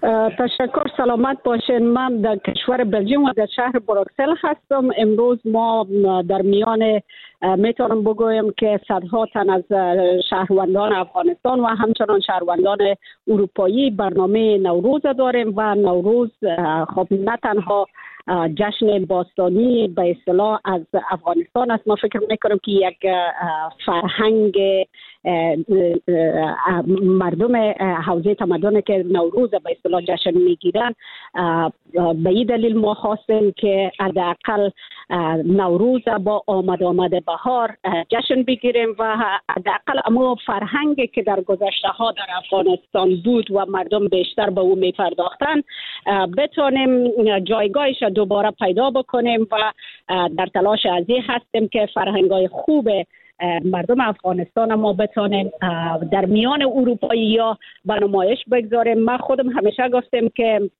تشکر، سلامت باشین. من در کشور بلژیم و در شهر بروکسل هستم. امروز ما در میان میتونم بگویم که صدها تن از شهروندان افغانستان و همچنان شهروندان اروپایی برنامه نوروز داریم و نوروز خب نه تنها جشن باستانی به اصطلاح از افغانستان است. ما فکر میکنم که یک فرهنگ مردم حوزه تمدن که نوروز به اصطلاح جشن میگیرن، به این دلیل ما خواستیم که حداقل نوروز با آمد بهار جشن بگیریم و حداقل اما فرهنگی که در گذشته ها در افغانستان بود و مردم بیشتر به او میپرداختن بتونیم جایگاهش دوباره پیدا بکنیم و در تلاش از این هستیم که فرهنگ‌های خوب مردم افغانستان ما بتونیم در میان اروپایی ها به نمایش بگذاریم. من خودم همیشه گفتم که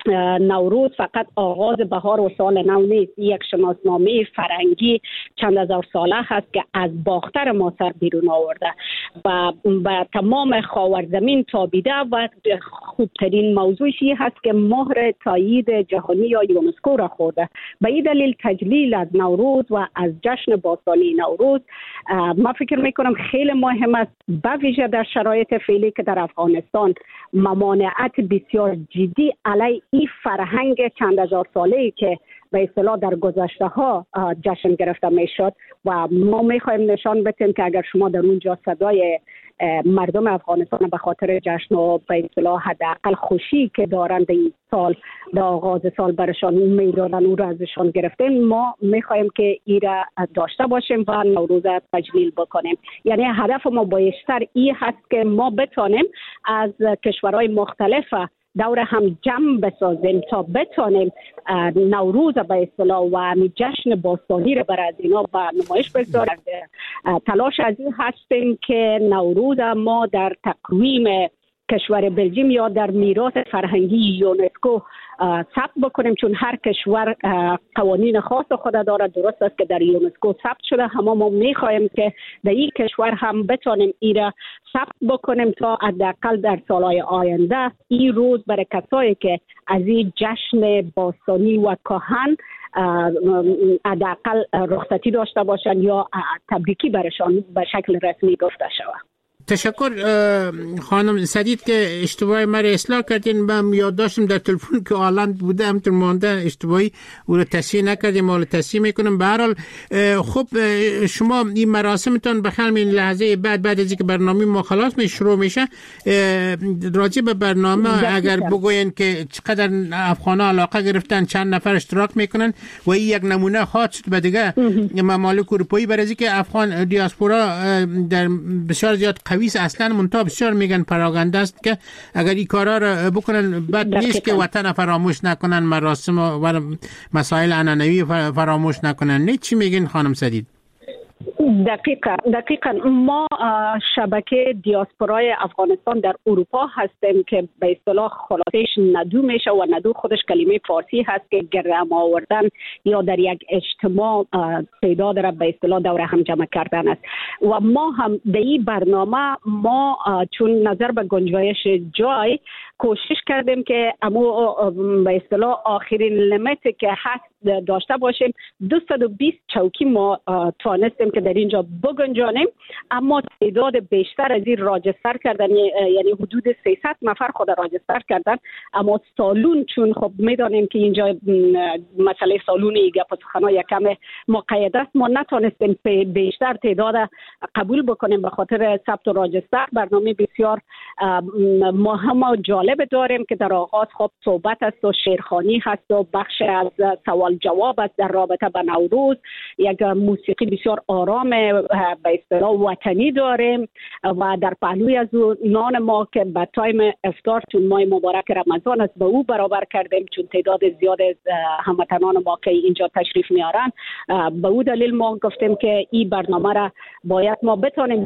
نوروز فقط آغاز بهار و سال نو نیست، یک شناسنامه فرنگی چند هزار ساله هست که از باختر ما سر بیرون آورده و به تمام خاورزمین تابیده و خوبترین موضوعی هست که مهر تایید جهانی یا یونسکو را خورده. به این دلیل تجلیل از نوروز و از جشن باستانی نوروز ما فکر میکنم خیلی مهم است، به ویژه در شرایط فعلی که در افغانستان ممانعت بسیار جدی علیه این فرهنگ چند هزار ساله‌ای که به اصطلاح در گذشته ها جشن گرفته میشد و ما میخوایم نشان بدیم که اگر شما در اونجا صدای مردم افغانستان به خاطر جشن و به اصطلاح حداقل خوشی که دارند این سال در آغاز سال برشان میدادن او را ازشان گرفتیم، ما میخوایم که این را داشته باشیم و نوروز تجلیل بکنیم. یعنی هدف ما بیشتر این هست که ما بتانیم از کشورهای مختلف دور هم جمع بسازیم تا بتانیم نوروز به اصطلاح و جشن باستانی را بر از اینا به نمایش بگذاریم. تلاش از این هستیم که نوروز ما در تقویم کشور بلژیم یا در میراث فرهنگی یونسکو ثبت بکنیم، چون هر کشور قوانین خاص خود داره. درست است که در یونسکو ثبت شده، اما ما میخوایم که در این کشور هم بتونیم این را ثبت بکنیم تا حداقل در سالهای آینده این روز برای کسایی که از این جشن باستانی و کهن حداقل رخصتی داشته باشند یا تبریکی برشان به شکل رسمی گفته شود. تشکر خانم سدید که اشتباهی مرا اصلاح کردین. من یاد داشتم در تلفن که آلند بوده همطور مانده اشتباهی او رو تصحیح نکردیم، حالا تصحیح میکنم. به هر حال خب شما این مراسمتون به همین لحظه بعد از اینکه برنامه ما خلاص شروع میشه راجع به برنامه اگر بگوین که چقدر افغان علاقه گرفتن، چند نفر اشتراک میکنن و این یک نمونه خاص شد به دیگه ممالک اروپایی، برای اینکه افغان دیاسپورا در بسیار زیاد قویس اصلا منتها بسیار میگن پراگنده است که اگر این کارا رو بکنن بد نیست که وطن فراموش نکنن، مراسم و مسائل عنعنوی فراموش نکنن. نه چی میگین خانم سدید؟ دقیقاً ما شبکه دیاسپورای افغانستان در اروپا هستیم که به اصطلاح خلاصش ندو میشه و ندو خودش کلمه فارسی هست که گرم آوردن یا در یک اجتماع تعداد را به اصطلاح دور هم جمع کردن است. و ما هم در این برنامه ما چون نظر به گنجایش جای کوشش کردیم که اما به اصطلاح آخرین لیمیتی که هست داشته باشیم. 220 چوکی ما توانستیم که در اینجا بگنجانیم، اما تعداد بیشتر از این راجستر کردن، یعنی حدود 300 نفر خود راجستر کردن. اما سالون چون خب میدانیم که اینجا مسئله سالون گپ و سخن‌ها یکم مقید است، ما نتونستیم بیشتر تعداد قبول بکنیم به خاطر ثبت و راجستر. برنامه بسیار مهم و جالب داریم که در آغاز خب صحبت است و شعرخوانی هست و بخش از سوال جواب است در رابطه با نوروز. یک موسیقی بسیار آرام به اصطلاح وطنی داریم و در پهلوی از نان ما که به تایم افطار چون ماه مبارک رمضان است به او برابر کردیم، چون تعداد زیاد از هموطنان ما که اینجا تشریف میارن، به او دلیل ما گفتیم که این برنامه را باید ما بتونیم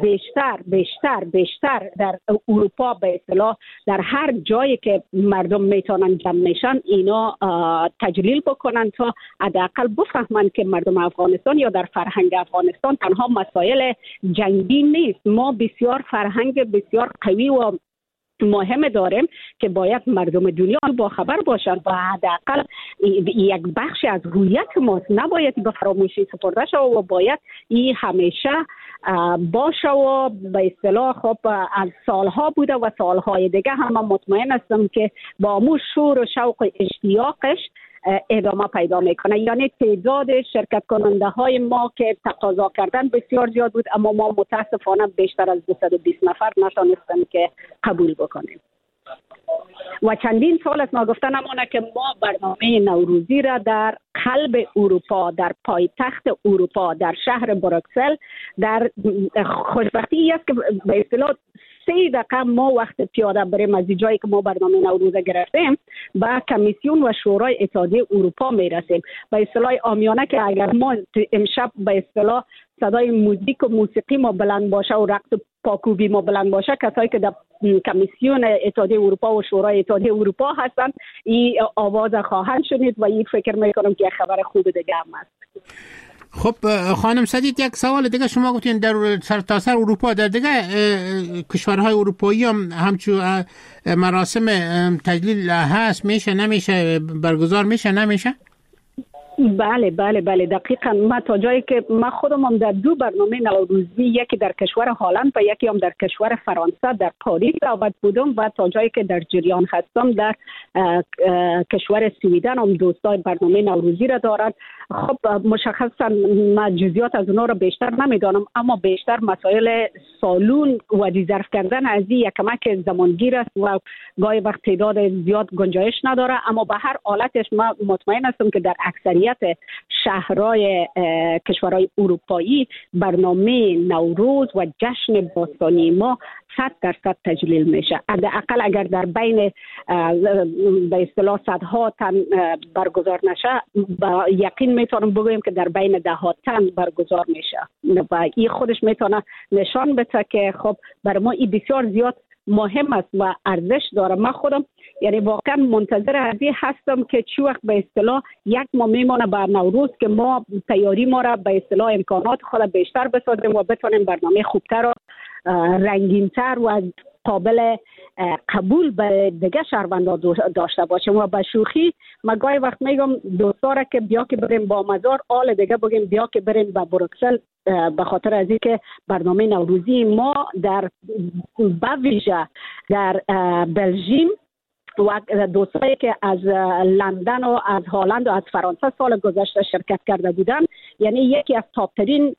بیشتر در اروپا به اصطلاح در هر جایی که مردم میتونن جمع میشن اینا تجلیل بکنن تا حداقل بفهمن که مردم افغانستان یا در فرهنگ افغانستان تنها مسائل جنگی نیست. ما بسیار فرهنگ بسیار قوی و مهم داریم که باید مردم دنیا با خبر باشند و حداقل یک بخش از هویت ماست، نباید به فراموشی سپرده شود و باید این همیشه باشه و به اصطلاح خب از سالها بوده و سالهای دیگه هم مطمئن هستم که با مو شور و شوق و اشتیاقش ادامه پیدا میکنه. یعنی تعداد شرکت کننده های ما که تقاضا کردن بسیار زیاد بود، اما ما متاسفانه بیشتر از 220 نفر نتونستیم که قبول بکنیم. و چندین سال است ما گفتن امانه که ما برنامه نوروزی را در قلب اروپا، در پایتخت اروپا، در شهر بروکسل، در خوشبختی است که به اصطلاح 3 دقیقه ما وقت پیاده بریم از جایی که ما برنامه نوروز گرفتیم به کمیسیون و شورای اتحادیه اروپا میرسیم. به اصطلاح عامیانه که اگر ما امشب به اصطلاح صدای موزیک و موسیقی ما بلند باشه و رقص پاکوبی ما بلند باشه، کسایی که در کمیسیون اتحادیه اروپا و شورای اتحادیه اروپا هستن این آواز خواهند شنید و این فکر میکنم که خبر خوب دیگه هم است. خب خانم سدید، یک سوال دیگه، شما گفتین در سرتاسر اروپا، در دیگه کشورهای اروپایی هم همچون مراسم تجلیل هست، میشه نمیشه برگزار میشه نمیشه؟ بله دقیقاً. ما تا جایی که من خودم هم در 2 برنامه نوروزی، یکی در کشور هلند و یکی هم در کشور فرانسه در پاریس دعوت بودم و تا جایی که در جریان هستم در کشور سویدن هم دوستای برنامه نوروزی را دارند. خب مشخصا من جزئیات از اونا را بیشتر نمیدانم، اما بیشتر مسائل سالون و ریزرو کردن از این یک کمک زمانگیر است و گاهی وقت تعداد زیاد گنجایش نداره. اما به هر حالتش من مطمئن هستم که در اکثریت شهرهای کشورهای اروپایی برنامه نوروز و جشن باستانی ما 100% تجلیل میشه. حداقل اگر در بین به اصطلاح صدها تن برگزار نشه، با یقین میتونم بگویم که در بین 10 تن برگزار میشه و این خودش میتونه نشان بده که خب برای ما این بسیار زیاد مهم است و ارزش داره. من خودم یعنی واقعا منتظر از این هستم که چی وقت به اصطلاح 1 ماه میمونه بر نوروز که ما تیاری ما را به اصطلاح امکانات خود بیشتر بسازیم و بتونیم برنامه خوبتر و رنگینتر و قابل قبول به دیگه شهروندان داشته باشیم. و به شوخی من گاهی وقت میگم دوستاره که بیا که بریم با مزار، آل دیگه بگیم بیا که بریم به بروکسل، به خاطر از اینکه برنامه نوروزی ما در بویژه در بلژیم و دوستایی که از لندن و از هلند و از فرانسه سال گذشته شرکت کرده بودن، یعنی یکی از تاپترین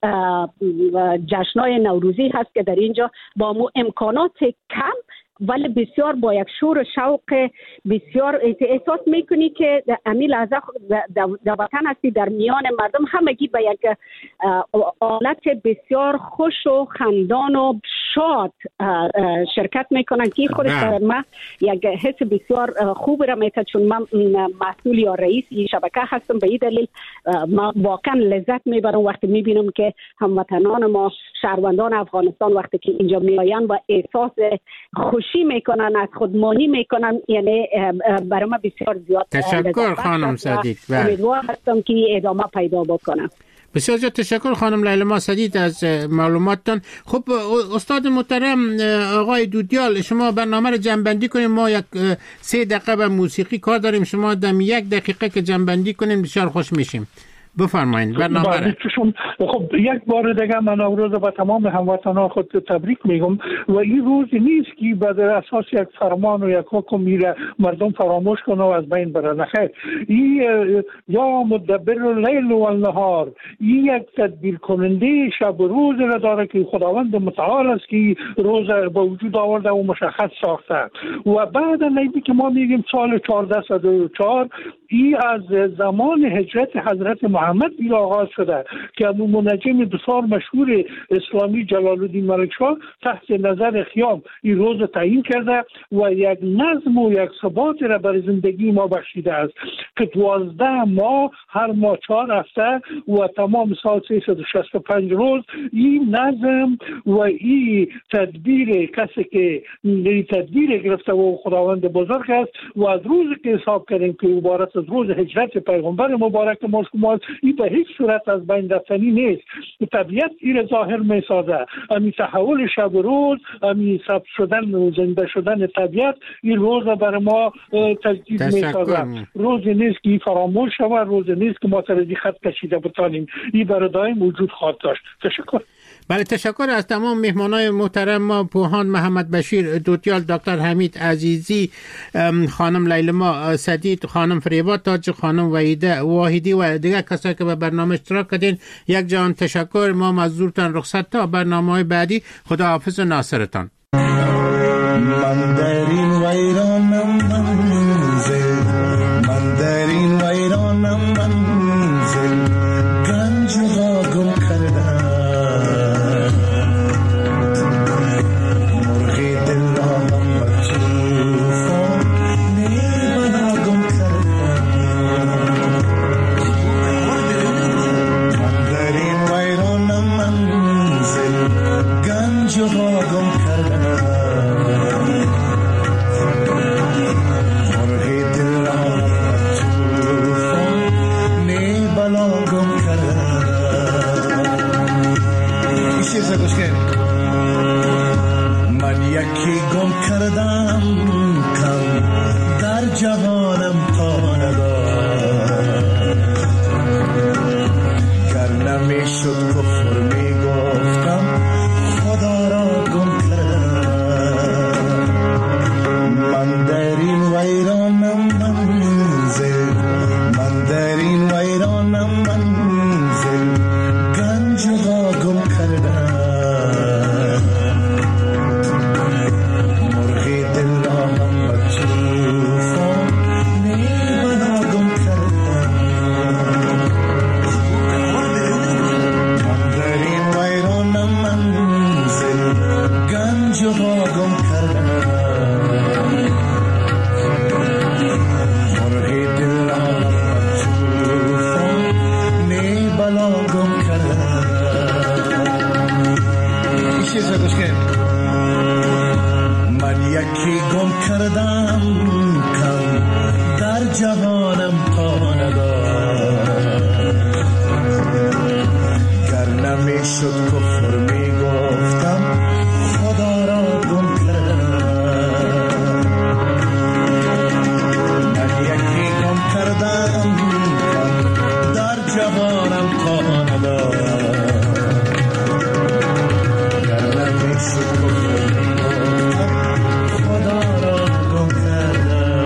جشن‌های نوروزی هست که در اینجا با مو امکانات کم ولی بسیار با یک شور و شوق بسیار احساس میکنی که امی لحظه در وطن هستی، در میان مردم همگی به یک حالت بسیار خوش و خندان و شاد شرکت میکنن که خودش برای من یک حس بسیار خوب را میده، چون من مسئول یا رئیس این شبکه هستم. به این دلیل من واقعا لذت میبرم وقتی میبینم که هموطنان ما، شهروندان افغانستان وقتی که اینجا میآیند و احساس خوشی میکنن، از خودمانی میکنن، یعنی برای من بسیار زیاد. تشکر خانم صدیق. امیدوار هستم که ادامه پیدا بکنه. بسیار زیاد تشکر خانم لیلما صدیق از معلوماتتان. خب استاد محترم آقای دودیال، شما برنامه رو جمع‌بندی کنیم. ما یک 3 دقیقه به موسیقی کار داریم، شما دم 1 دقیقه که جمع‌بندی کنیم بسیار خوش میشیم. بفرمایید برنامه را. خب یک بار دیگه من نوروز به تمام هموطنان خود تبریک میگم و این روز نیست که بر اساس یک فرمان و یک حکم میره مردم فراموش کنه و از بین بره. نخیر، این یا مدبر اللیل و النهار، این یک تدبیر کننده شب و روز را داره که خداوند متعال است که روز به وجود آورده و مشخص ساخته. و بعد نیدی که ما میگیم سال 1404 این از زمان هجرت حضرت محمد بیل آغاز شده که ابو منجم بسیار مشهور اسلامی جلال الدین ملکشاه تحت نظر خیام این روز تعیین کرده و یک نظم و یک ثبات را برای زندگی ما بخشیده است که 12 ماه هر ماه 4 هفته و تمام سال 365 روز این نظم و این تدبیر کسی که تدبیر گرفته و خداوند بزرگ است و از روزی که حساب کردیم که عبارت از روز هجرت پیغمبر مبارک ما این به هیچ صورت از بین رفتنی نیست. طبیعت این ظاهر می سازه، امی تحول شب و روز، امی ثبت شدن و زنده شدن طبیعت این روز برای ما تجدید می سازه. روزی نیست که فراموش شود، روزی نیست که ما تردی خط کشیده بتانیم. این برای دائم وجود خواهد داشت. تشکر. بله تشکر از تمام مهمانای محترم ما، پوهان محمد بشیر دودیال، دکتر حمید عزیزی، خانم لیلما صدیق، خانم فریبا تاج، خانم وحیده واحدی و دیگر کسایی که به برنامه اشتراک کردین. یک جان تشکر. ما مزدورتان رخصت تا برنامه‌های بعدی. خداحافظ و ناصرتان. من در این ویرانم منزل، من در این ویرانم منزل، گنجها گم کردم، مرغ جهانم پا نداد، گر نمیشد کفر میگفتم خدا را گم کردم. من در این ویرانم منزل، من در این ویرانم منزل، گنج را گم کردم. مرغی دل را هم به طوفان نیمنا گم کردم. من در این ویرانم منزل، گنج را گم کردم. مرغی دل را هم به طوفان نیمنا گم کردم. این چیز رو گوش کن. من یکی گم کردم کم در جهانم پا نداد، گر نمیشد کفر می